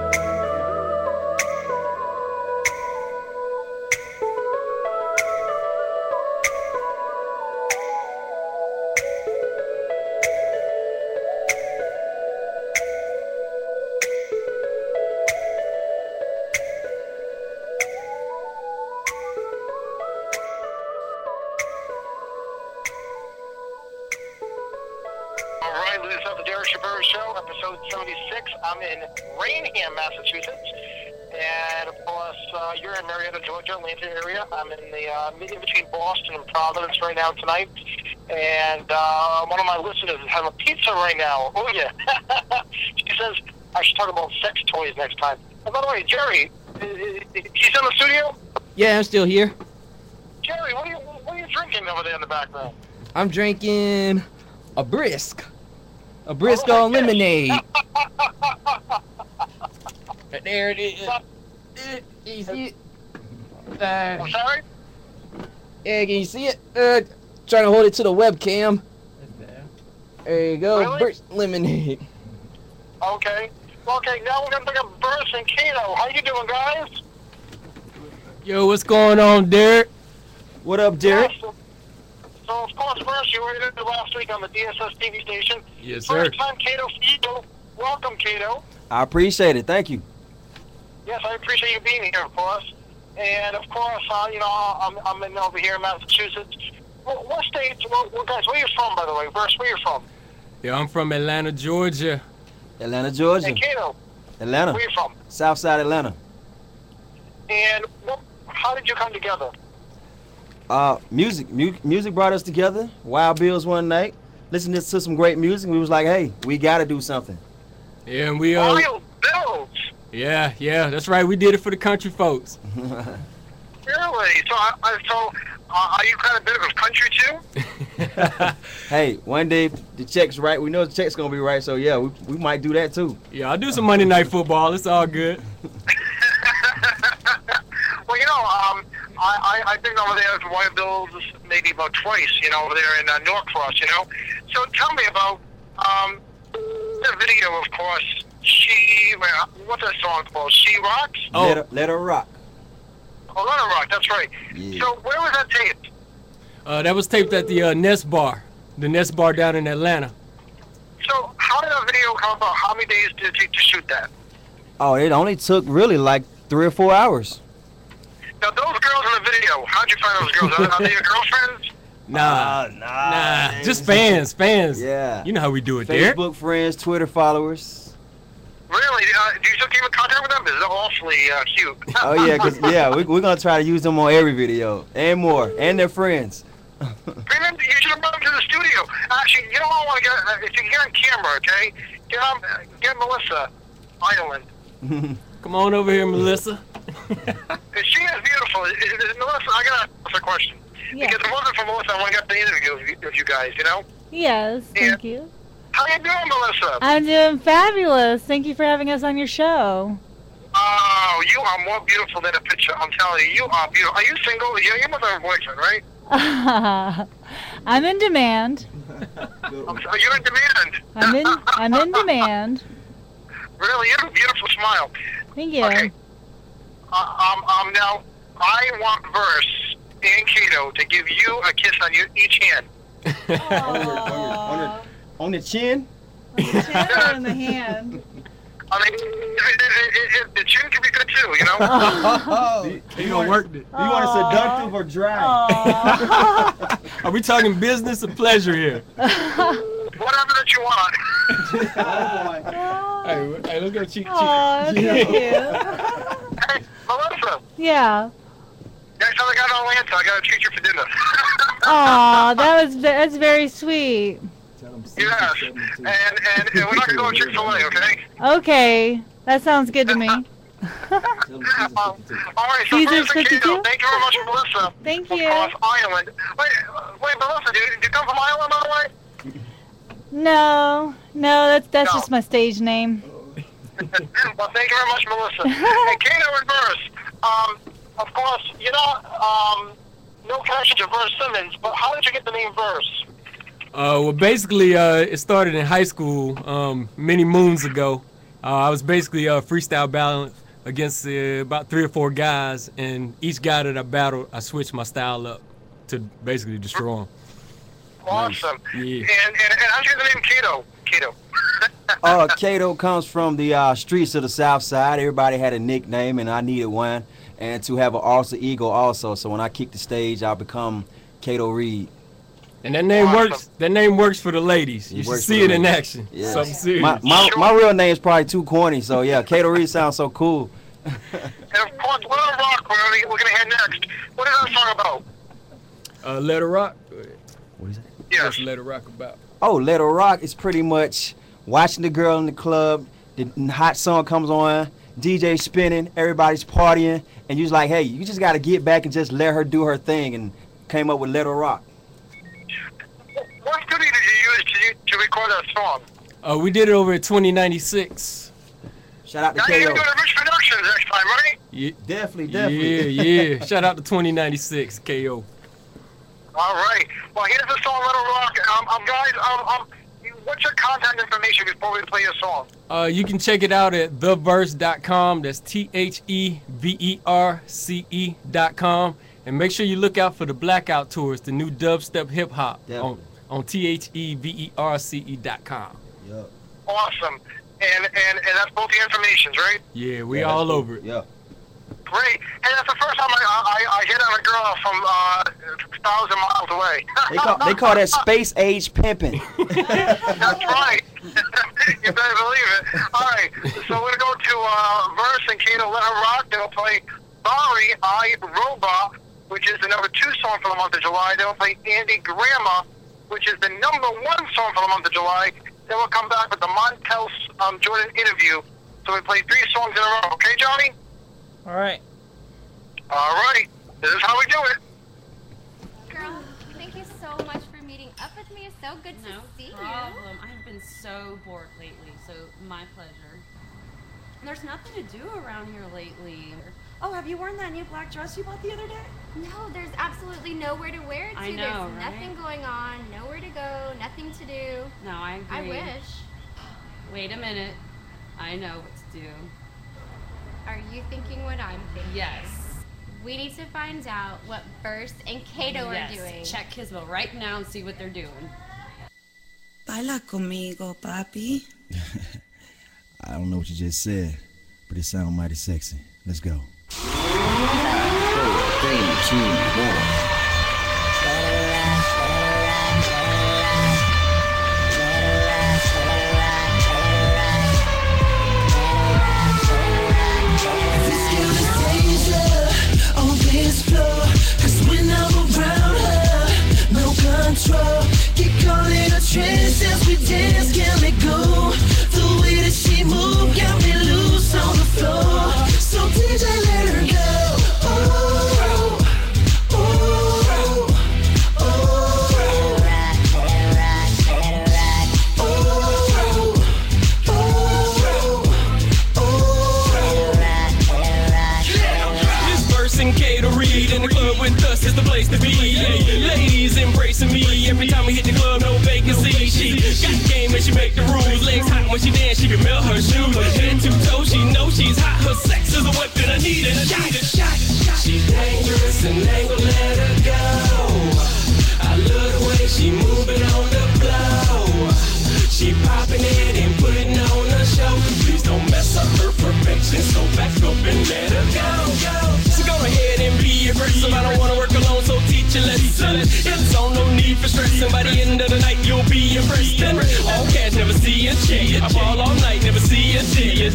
All right, this is the Derek Shabir Show, episode seventy-six. I'm in Rainham, Massachusetts. And, of course, uh, you're in Marietta, Georgia, Atlanta area. I'm in the uh, median between Boston and Providence right now tonight. And uh, one of my listeners is having a pizza right now. Oh, yeah. She says I should talk about sex toys next time. And by the way, Jerry, he's in the studio? Yeah, I'm still here. Jerry, what are you, what are you drinking over there in the background? I'm drinking a brisk. A brisk on lemonade. There it is. Can you see it? Uh, I'm sorry? Yeah, can you see it? Uh, trying to hold it to the webcam. There you go, Really? brisk lemonade. Okay. Okay, now we're going to pick up Burris and Kato. How you doing, guys? Yo, what's going on, Derek? What up, Derek? Yes, so, so, of course, Burris, you were in last week on the D S S T V station. Yes, sir. First time Kato Fido. Welcome, Kato. I appreciate it. Thank you. Yes, I appreciate you being here, of course. And, of course, uh, you know, I'm, I'm in over here in Massachusetts. what, what state? What, what guys? Where you from, by the way? Verse, where you from? Yeah, I'm from Atlanta, Georgia. Atlanta, Georgia. Hey, Kato. Atlanta. Where you from? Southside Atlanta. And what, how did you come together? Uh, music. Mu- music brought us together. Wild Bills one night. Listening to some great music. We was like, hey, we got to do something. Yeah, and we uh. Wild Bills. Yeah, yeah, that's right. We did it for the country folks. Really? So, I, I, so uh, are you kind of bit of country too? Hey, one day the check's right. We know the check's gonna be right. So yeah, we, we might do that too. Yeah, I'll do some Monday Night Football. It's all good. Well, you know, um, I, I, I've been over there for Wild Bills maybe about twice, you know, over there in uh, Norcross, you know. So tell me about um, the video, of course. She, well, what's that song called? She Rocks? Oh. Let her, let her rock. Oh, Let Her Rock, that's right. Yeah. So where was that taped? Uh, that was taped at the uh, Nest Bar, the Nest Bar down in Atlanta. So how did that video come about? How many days did it take to shoot that? Oh, it only took really like three or four hours. Now, those girls in the video, how'd you find those girls? Are, are they your girlfriends? Nah, nah, nah, just fans, fans. Yeah. You know how we do it there. Facebook friends, Twitter followers. Really? Uh, do you still keep in contact with them? This is awfully uh, cute. Oh yeah, cause yeah, we, we're gonna try to use them on every video and more, and their friends. Remember, you should have brought them to the studio. Actually, you know what I want to get? Uh, if you can get on camera, okay? Get um, get Melissa Ireland. Come on over here, Melissa. She is beautiful. Is, is Melissa, I gotta ask a question. Yeah. Because if it wasn't for Melissa, I wouldn't get the interview of you, of you guys, you know? Yes, thank you. How you doing, Melissa? I'm doing fabulous. Thank you for having us on your show. Oh, you are more beautiful than a picture. I'm telling you, you are beautiful. Are you single? You, you must have a boyfriend, right? I'm in demand. I'm sorry, you're in demand. I'm in. I'm in demand. Really, you have a beautiful smile. Thank you. Okay. Uh, um, um, now, I want Verse and Kato to give you a kiss on your each hand. on, your, on, your, on, your, on the chin? On the chin or in the hand? I mean, it, it, it, the chin can be good too, you know? Oh, you gonna work it. You want it seductive or dry? Are we talking business or pleasure here? Whatever that you want. Oh, hey, hey, let's go cheek cheek. Aw, thank you. Hey, Melissa. Yeah. Next time I got on Atlanta, I gotta treat you for dinner. Aw, that was that's very sweet. Yes, and, and, and we're not gonna go to Chick-fil-A, okay? Okay, that sounds good to me. um, all right, so Caesar's first, Kato, fifty-two? thank you very much, Melissa. Thank From you. Cross Ireland. Wait, uh, wait, Melissa, did, did you come from Ireland, by the way? No, no, that's that's No. just my stage name. Well, thank you very much, Melissa. Hey, Kato and Verse, um, of course, you know, um, no connection to Verse Simmons, but how did you get the name Verse? Uh, well, basically, uh, it started in high school um, many moons ago. Uh, I was basically uh, freestyle battling against uh, about three or four guys, and each guy that I battled, I switched my style up to basically destroy them. Awesome. Yeah. And, and, and how'd you get the name Kato? Kato. uh, Kato comes from the uh, streets of the South Side. Everybody had a nickname, and I needed one, and to have an alter ego also. So when I kick the stage, I'll become Kato Reed. And that name Awesome. works. That name works for the ladies. You It should works see for it the in ladies. action. Yeah. Something serious. My, my, my real name is probably too corny, so yeah, Kato Reed sounds so cool. And of course, Let Her Rock, where we- we're going to head next. What is that song about? Uh, Let Her Rock. What is it? Yes. What's Let Her Rock about? Oh, Let Her Rock is pretty much watching the girl in the club, the hot song comes on, D J spinning, everybody's partying, and you're like, hey, you just got to get back and just let her do her thing, and came up with Let Her Rock. What studio did you use to, to record that song? Uh, we did it over at twenty ninety-six. Shout out to Now K you're O. going to Rich Productions next time, right? Yeah, Definitely, definitely. yeah, yeah. Shout out to twenty ninety-six K O. All right. Well, here's the song, Let Her Rock. Um, um, guys, um, um, what's your contact information before we play your song? Uh, you can check it out at the verse dot com. That's T H E V E R C E dot com. And make sure you look out for the Blackout Tours, the new dubstep hip hop on, Definitely. on T H E V E R C E dot com. Yep. Awesome. And, and, and that's both the informations, right? Yeah, we Yeah, that's all cool. over it. Yeah. great. And that's the first time I, I, I hit on a girl from uh, a thousand miles away. They call they call that space age pimping. That's right. You better believe it. All right, so we're going to go to uh, Verse and Kato Let Her Rock. They'll play Sorry, I, Robot, which is the number two song for the month of July. They'll play Andy Grandma, which is the number one song for the month of July. Then we'll come back with the Montel um, Jordan interview. So we play three songs in a row. Okay, Johnny? All right. All right. This is how we do it. Girl, thank you so much for meeting up with me. It's so good No to see problem. I've been so bored lately, so my pleasure. There's nothing to do around here lately. Oh, have you worn that new black dress you bought the other day? you. No, there's absolutely nowhere to wear it to. I know, there's right? nothing going on, nowhere to go, nothing to do. No, I agree. I wish. Wait a minute. I know what to do. Are you thinking what I'm thinking? Yes. We need to find out what Verse and Kato yes. are doing. Check Kisville right now and see what they're doing. Baila conmigo, papi. I don't know what you just said, but it sounds mighty sexy. Let's go. Three, two, one. On this floor, 'cause when I'm around her, no control. Keep calling her trance as we dance, can't let go. The way that she move got me loose on the floor. So D J, let her go. Oh, oh, oh, oh. And Kato Reed in the club with us is the place to be. Yeah. Ladies embracing me every time we hit the club, no vacancy. She got game and she make the rules. Legs hot when she dance, she can melt her shoes. Head to toe, she knows she's hot. Her sex is a weapon. I need a shot. She's dangerous and ain't gonna let her go. I love the way she moving on the floor. She popping it and putting on a show. Please don't mess up her perfection. So back up and let her go. So go ahead and be aggressive. I don't wanna work alone, so teach a lesson. It's on, no need for stressing. By the end of the night, you'll be impressed. And all cash, never see a cheat. I ball all night, never see a tear.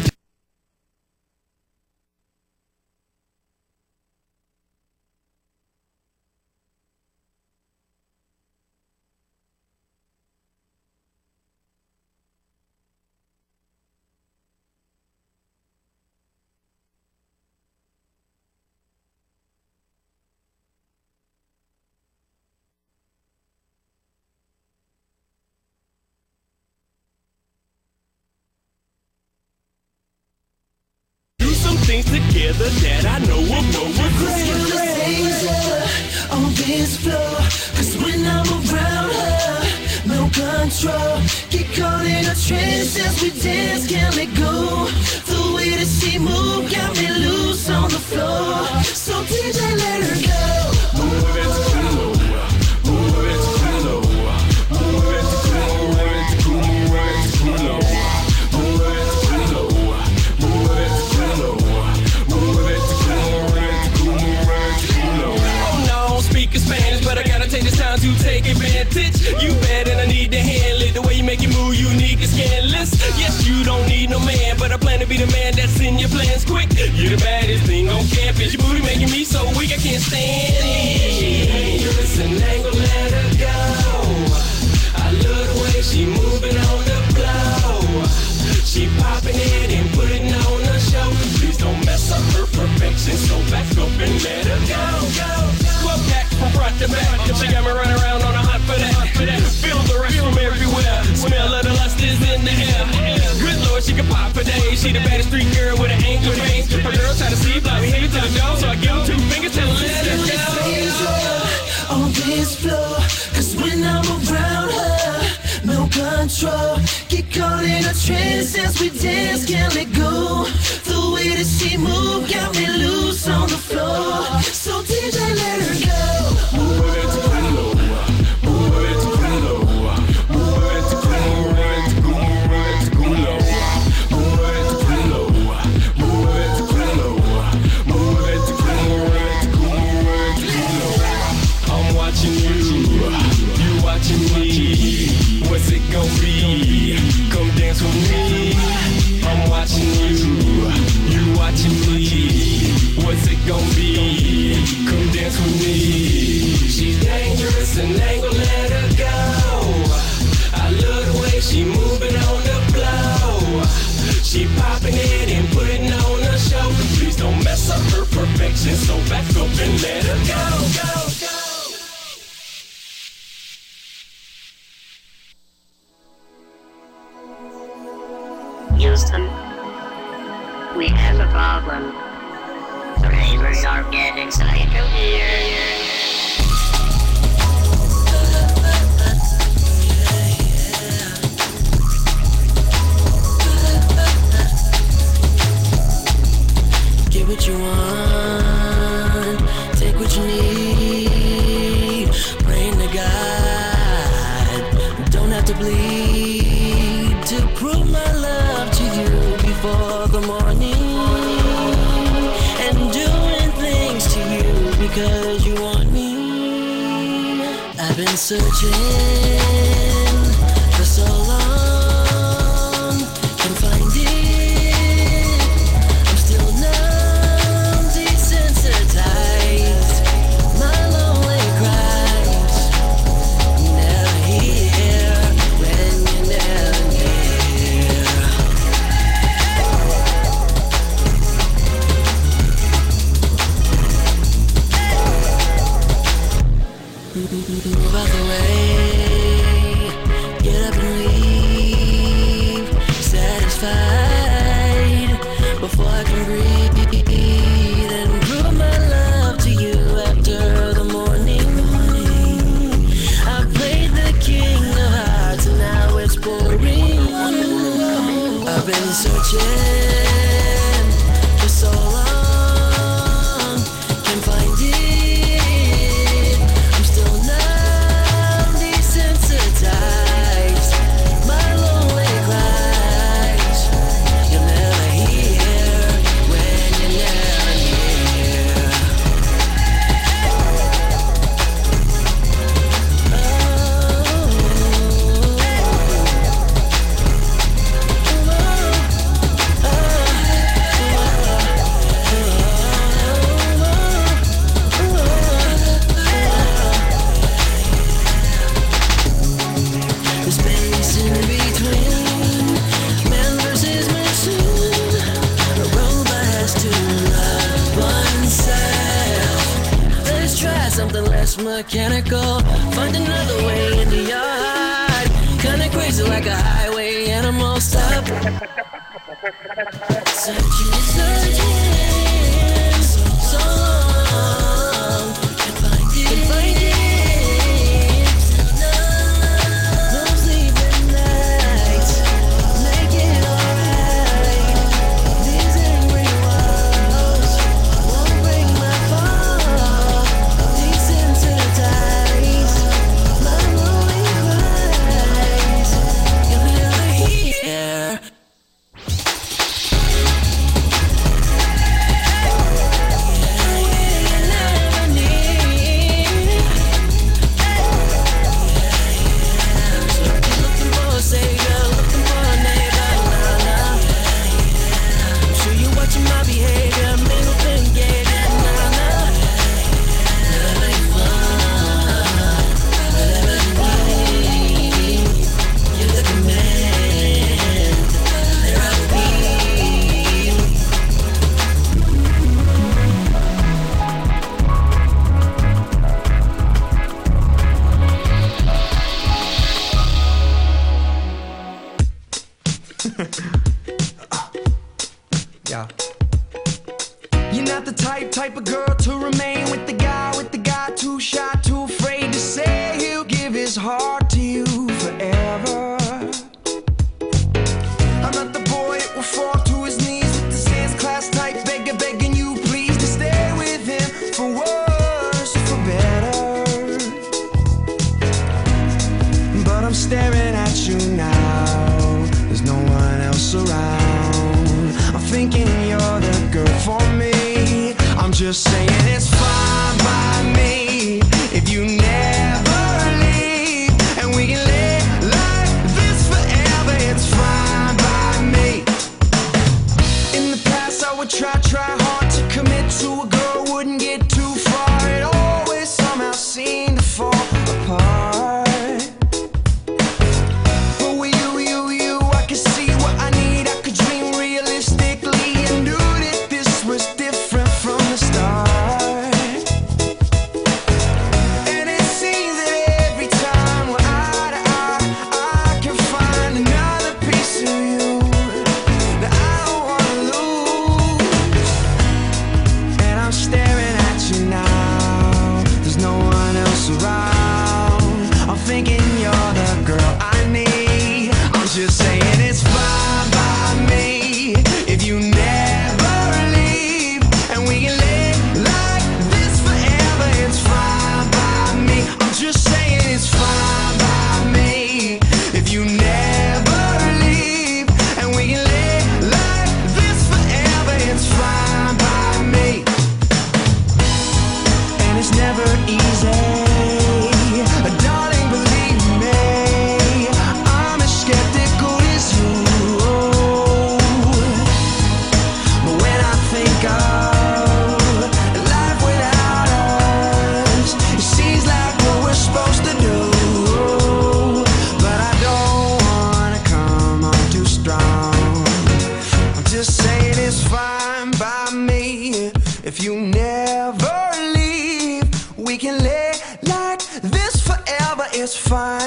Things together that I know will no regret. On this floor, 'cause when I'm around her, no control. Keep calling her trance as we dance, can't let go. The way that she move got me loose on the floor. So D J, let her go. Move it to culo, move it to culo, move it to culo, move it to culo, move it to culo, move it to culo, move it to culo. Spanish, but I gotta take this time to take advantage. You bad and I need to handle it. The way you make it move, unique and scandalous. Yes, you don't need no man, but I plan to be the man that's in your plans quick. You're the baddest thing on campus. Your booty making me so weak I can't stand it. She dangerous and ain't gonna let her go. I love the way she moving on the floor. She popping it and putting on a show. Please don't mess up her perfection. So back up and let her go. Go, club pack from front to back. She got me running around on a hot for that. Feel the rush from everywhere. Smell of the lust is in the air. Good Lord, she can pop for days. She the baddest street girl with an angel face. Her girl try to see, fly me here to the door. So I give her two fingers till I let her go. On this floor, 'cause when I'm around her, no control. Keep calling her trance as we dance, can't let go. The way that she move got me loose on the floor. So D J, let her go. Move it to culo, move it to culo, move it to culo, move it to culo, move it to culo, move it to culo, move it to culo, move gon' be? Come dance with me. I'm watching you, you watching me. What's it gon' be? Come dance with me. She's dangerous and ain't gon' let her go. I love the way she moving on the floor. She popping it and putting on a show. Please don't mess up her perfection, so back up and let her go, go, go. Houston, we have a problem. The neighbors are getting psycho here. Get what you want, take what you need. Praying to God, don't have to bleed to prove my love to you before the morning. And doing things to you because you want me. I've been searching for so long, can't find it. Move out the way, get up and leave. Satisfied before I can breathe and prove my love to you after the morning. I played the king of hearts and now it's boring. I've been searching for so long, can't find it. Something less mechanical. Find another way into your heart. Kinda crazy like a highway animal. Stop. Searching, searching, so, so long. Can't find it. Can't find it. No sleeping nights. Make it alright. These angry walls won't break my fall. Yeah. You're not the type, type of girl to remain with the guy, with the guy too shy, too afraid to say he'll give his heart to you forever. I'm not the boy that will fall to his knees with the sans class type, begging, begging you please to stay with him for worse or for better. But I'm staring at you now, there's no one else around. I'm thinking you're the girl for me. I'm just saying it's fine by me if you never leave, and we can live like this.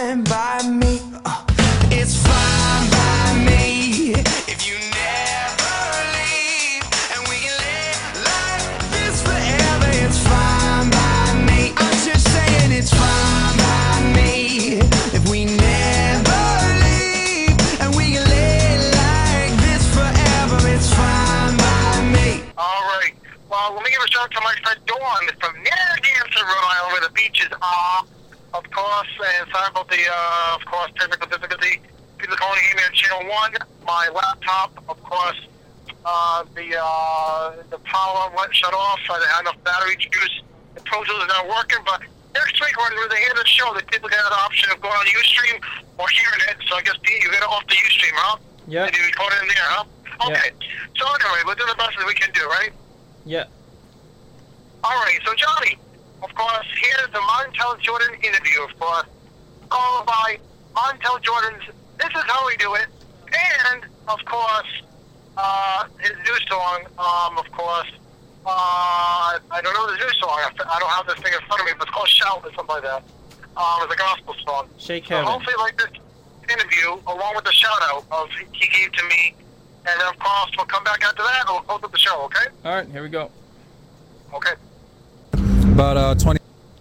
fine by me. Uh, it's fine by me if you never leave, and we can live like this forever. It's fine by me. I'm just saying it's fine by me if we never leave, and we can live like this forever. It's fine by me. All right. Well, let me give a shout out to my friend Dawn from Narragansett, Rhode Island, where the beaches are. Of course, and sorry about the, uh, of course, technical difficulty. People calling me on channel one. My laptop, of course, uh, the uh, the power went shut off. I didn't have enough battery juice. The Pro Tools is not working, but next week when they hear the show, the people get the option of going on the Ustream or hearing it. So I guess, Pete, you get it off the Ustream, huh? Yeah. And you record it in there, huh? Okay. Yeah. So anyway, we'll do the best that we can do, right? Yeah. All right. So Johnny, of course, here's the Montel Jordan interview, of course, followed by Montel Jordan's This Is How We Do It, and, of course, uh, his new song, um, of course, uh, I don't know the new song, I I don't have this thing in front of me, but it's called Shout or something like that. Um, it's a gospel song. Shake So Heaven. hopefully like this interview, along with the shout-out of he gave to me, and then, of course, we'll come back after that, and we'll close up the show, okay? All right, here we go. Okay. About uh, twenty.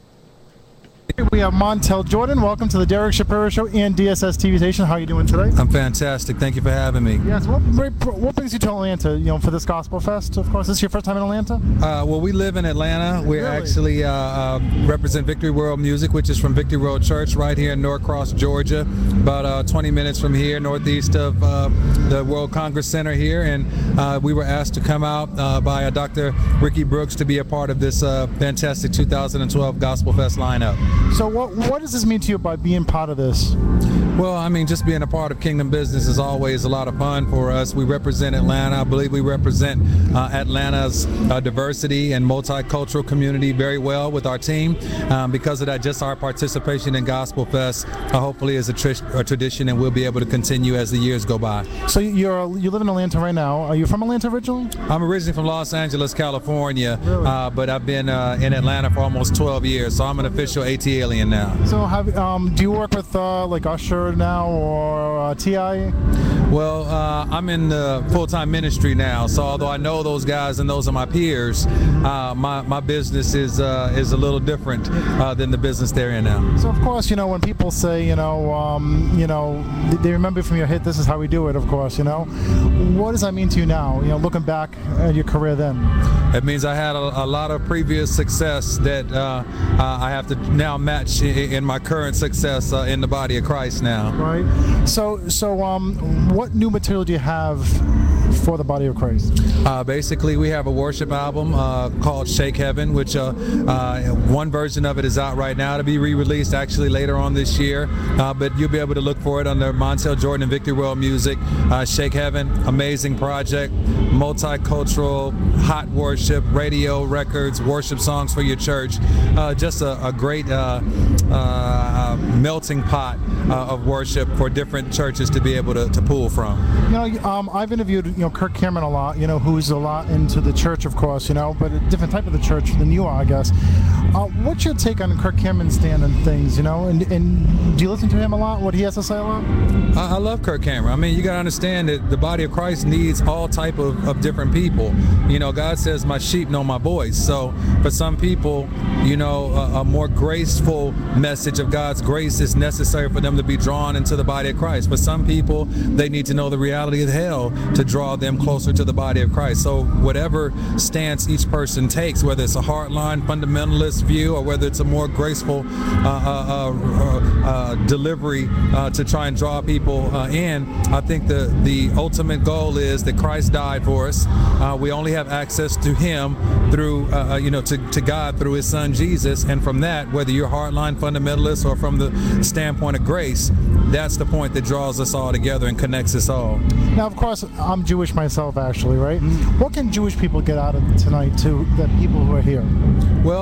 We have Montel Jordan. Welcome to the Derek Shapiro Show and D S S T V Station. How are you doing today? I'm fantastic. Thank you for having me. Yes. What, what brings you to Atlanta? You know, for this Gospel Fest. Of course, this is your first time in Atlanta. Uh, well, we live in Atlanta. We Really? actually uh, uh, represent Victory World Music, which is from Victory World Church, right here in Norcross, Georgia, about uh, twenty minutes from here, northeast of uh, the World Congress Center here. And uh, we were asked to come out uh, by uh, Doctor Ricky Brooks to be a part of this uh, fantastic two thousand twelve Gospel Fest lineup. So, what what does this mean to you by being part of this? Well, I mean, just being a part of Kingdom Business is always a lot of fun for us. We represent Atlanta. I believe we represent uh, Atlanta's uh, diversity and multicultural community very well with our team. Um, because of that, just our participation in Gospel Fest uh, hopefully is a, tr- a tradition, and we'll be able to continue as the years go by. So you're you live in Atlanta right now. Are you from Atlanta originally? I'm originally from Los Angeles, California, Really? uh, but I've been uh, in Atlanta for almost twelve years, so I'm an official AT-alien now. So, have um, do you work with uh, like Usher now or uh, T I? Well, uh, I'm in the full-time ministry now, so although I know those guys and those are my peers, uh, my, my business is uh, is a little different uh, than the business they're in now. So, of course, you know, when people say, you know, um, you know, they remember from your hit, This Is How We Do It, of course, you know. What does that mean to you now, you know, looking back at your career then? It means I had a, a lot of previous success that uh, uh, I have to now match in, in my current success uh, in the body of Christ now. Right. So, so um, what new material do you have for the body of Christ? Uh, basically, we have a worship album uh, called Shake Heaven, which uh, uh, one version of it is out right now to be re-released actually later on this year. Uh, but you'll be able to look for it under Montel Jordan and Victory World Music. Uh, Shake Heaven, amazing project, multicultural, hot worship, radio records, worship songs for your church. Uh, just a, a great uh, uh, melting pot uh, of worship for different churches to be able to, to pull from. You know, um, I've interviewed, you know, Kirk Cameron a lot, you know, who's a lot into the church, of course, you know, but a different type of the church than you are, I guess. Uh, what's your take on Kirk Cameron's stand and things, you know, and, and do you listen to him a lot, what he has to say a lot? I, I love Kirk Cameron. I mean, you got to understand that the body of Christ needs all type of, of different people. You know, God says, my sheep know my voice. So for some people, you know, a, a more graceful message of God's grace is necessary for them to be drawn into the body of Christ. For some people, they need to know the reality of hell to draw them closer to the body of Christ. So whatever stance each person takes, whether it's a hardline fundamentalist view or whether it's a more graceful uh, uh, uh, uh, delivery uh, to try and draw people uh, in, I think the, the ultimate goal is that Christ died for us. Uh, we only have access to him through, uh, you know, to, to God through his son Jesus. And from that, whether you're hardline fundamentalist or from the standpoint of grace, that's the point that draws us all together and connects us all. Now, of course, I'm Jewish myself, actually, right? Mm-hmm. What can Jewish people get out of tonight, too, the people who are here? Well, I mean,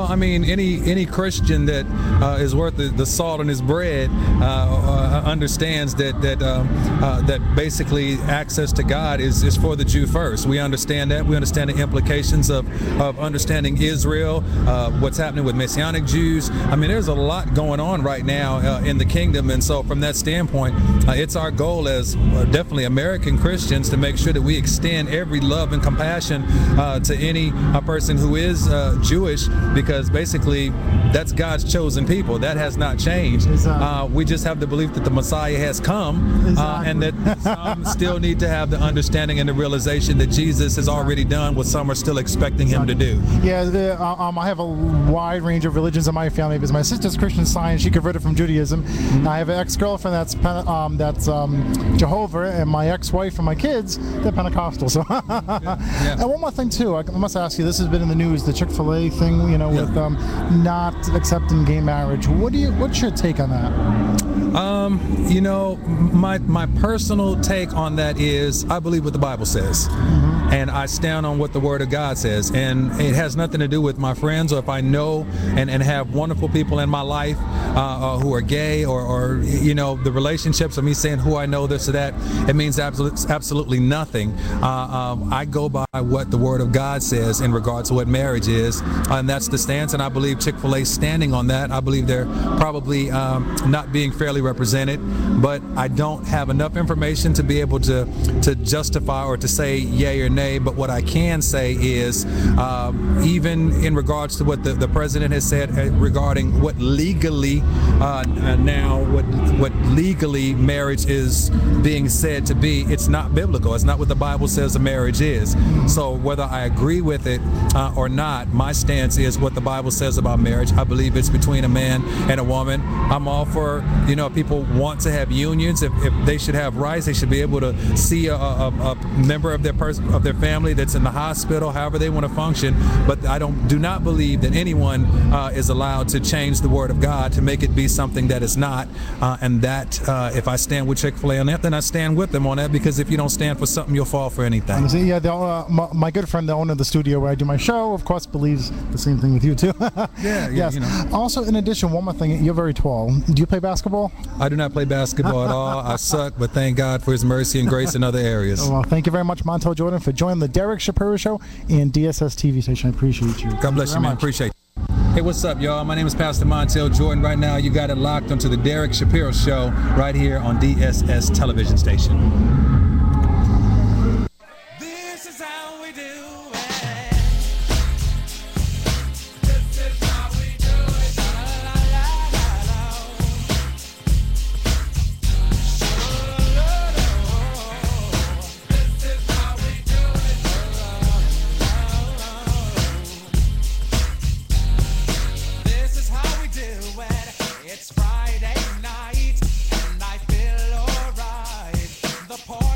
any any Christian that uh, is worth the, the salt in his bread uh, uh, understands that that um, uh, that basically access to God is, is for the Jew first. We understand that. We understand the implications of, of understanding Israel, uh, what's happening with Messianic Jews. I mean, there's a lot going on right now uh, in the kingdom, and so from that standpoint, uh, it's our goal as uh, definitely American Christians to make sure that we extend every love and compassion uh, to any a person who is uh, Jewish, because basically that's God's chosen people. That has not changed. Uh, we just have the belief that the Messiah has come, uh, and that some still need to have the understanding and the realization that Jesus has already done what some are still expecting him to do. Yeah, the, uh, um, I have a wide range of religions in my family because my sister's Christian Science. She converted from Judaism. Mm-hmm. I have an ex-girlfriend that's Pen- um, that's um, Jehovah, and my ex-wife and my kids, they're Pentecostal. So, yeah, yeah. And one more thing too, I must ask you. This has been in the news, the Chick-fil-A thing, you know, yeah. with um, not accepting gay marriage. What do you? What's your take on that? Um, you know, my my personal take on that is I believe what the Bible says. Mm-hmm. And I stand on what the Word of God says. And it has nothing to do with my friends, or if I know and, and have wonderful people in my life uh, uh, who are gay, or, or, you know, the relationships of me saying who I know, this or that, it means absolute, absolutely nothing. Uh, um, I go by what the Word of God says in regards to what marriage is, and that's the stance, and I believe Chick-fil-A standing on that. I believe they're probably um, not being fairly represented, but I don't have enough information to be able to, to justify or to say yay or nay. But what I can say is, um, even in regards to what the, the president has said uh, regarding what legally uh, now, what what legally marriage is being said to be, it's not biblical. It's not what the Bible says a marriage is. So whether I agree with it uh, or not, my stance is what the Bible says about marriage. I believe it's between a man and a woman. I'm all for, you know, people want to have unions. If, if they should have rights, they should be able to see a, a, a member of their person of their family that's in the hospital, however they want to function. But I don't do not believe that anyone uh, is allowed to change the Word of God to make it be something that is not. Uh, and that uh, if I stand with Chick-fil-A on that, then I stand with them on that, because if you don't stand for something, you'll fall for anything. See, yeah, the, uh, my, my good friend, the owner of the studio where I do my show, of course, believes the same thing with you too. yeah, yeah, yes. You know. Also, in addition, one more thing, you're very tall. Do you play basketball? I do not play basketball at all. I suck, but thank God for His mercy and grace in other areas. Well, thank you very much, Montel Jordan, for joining the Derek Shapiro Show and D S S T V station. I appreciate you. God bless you, man. Much. Appreciate you. Hey, what's up, y'all? My name is Pastor Montel Jordan. Right now, you got it locked onto the Derek Shapiro Show right here on D S S television station. It's Friday night, and I feel alright. The party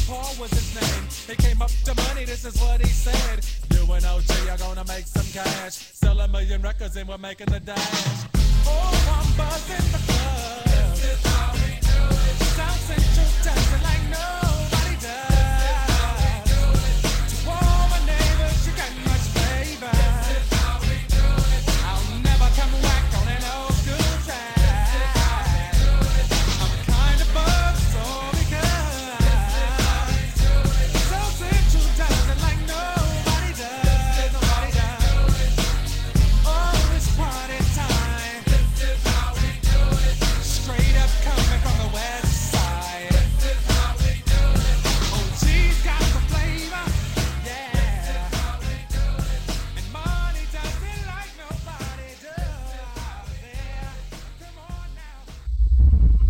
Paul was his name. He came up to money, this is what he said. You and O G are gonna make some cash. Sell a million records and we're making the dash. Oh, I'm buzzing the club. This is how we do it. South Central does it like nobody does. This is how we do it. To all my neighbors, you got much flavor. This is how we do it. I'll never come whack on an old school track. This is how we do it. I'm kind of buzzed, so because this is how we do it. South Central does it like nobody does. This is nobody does. Oh, it's party time. This is how we do it. Straight up coming from the west side. This is how we do it. O G's got the flavor, yeah. This is how we do it. And money does it like nobody does. Yeah. Come on now.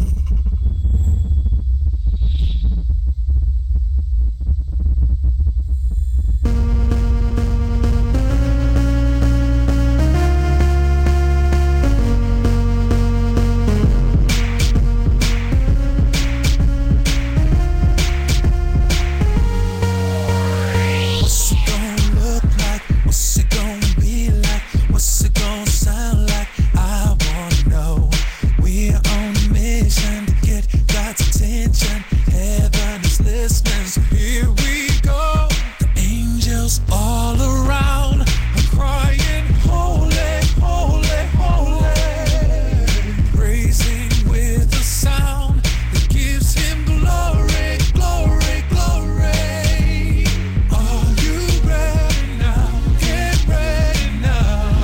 What's it gonna look like? What's it gonna be like? What's it gonna sound like? I wanna know. We're on a mission to get God's attention. Heaven is listening, so here we go. The angels all around are crying, holy, holy, holy. Praising with a sound that gives him glory, glory, glory. Are you ready now? Get ready now.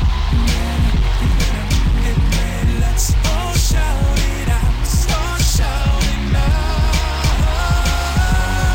Get ready, let's all shout it out. Start shouting now.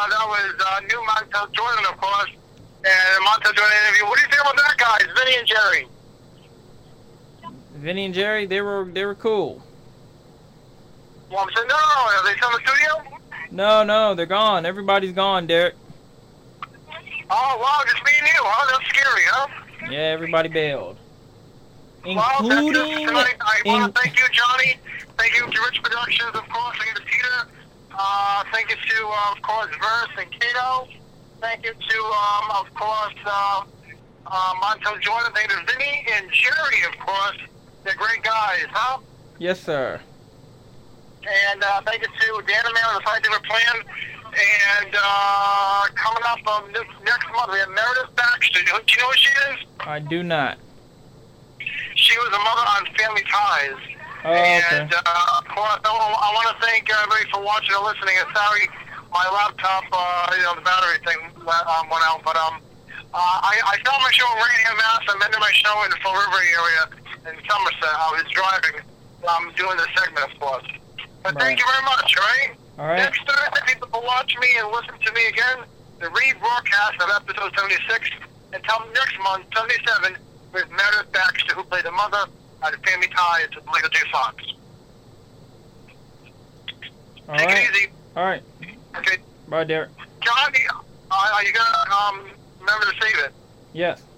that was uh, new Montel Jordan, of course, and Montel Jordan interview. What do you think about that, guys? Vinny and Jerry. Vinny and Jerry, they were they were cool. Well, I'm saying, no, are they still in the studio? No, no, they're gone. Everybody's gone, Derek. Oh, wow, just me and you, huh? That's scary, huh? Yeah, everybody bailed. Well, Including... thank you tonight. I in- want to thank you, Johnny. Thank you to Rich Productions, of course. Thank you to Peter. Uh, thank you to, uh, of course, Verse and Kato. Thank you to, um, of course, uh, uh, Montel Jordan. Thank you to Vinny and Jerry, of course. They're great guys, huh? Yes, sir. And uh, thank you to Dan and Mary on the Scientific Plan. And uh, coming up um, this, next month, we have Meredith Baxter. Do you know who she is? I do not. She was a mother on Family Ties. Oh, okay. And, uh, of course, I, I want to thank everybody for watching and listening. And sorry, my laptop, uh, you know, the battery thing um, went out. But um, uh, I, I filmed my show in Rainham, Mass. I'm ending my show in the Fall River area in Somerset. I was driving. I'm doing this segment, of course. But Right. thank you very much, all right? All right. Next Thursday, people will watch me and listen to me again. The rebroadcast of episode seventy-six. Until next month, seventy-seven, with Meredith Baxter, who played the mother out of Family Ties with Michael J. Fox. All Take right. it easy. All right. Okay. Bye, Derek. Johnny, uh, are you going to um, remember to save it? Yes.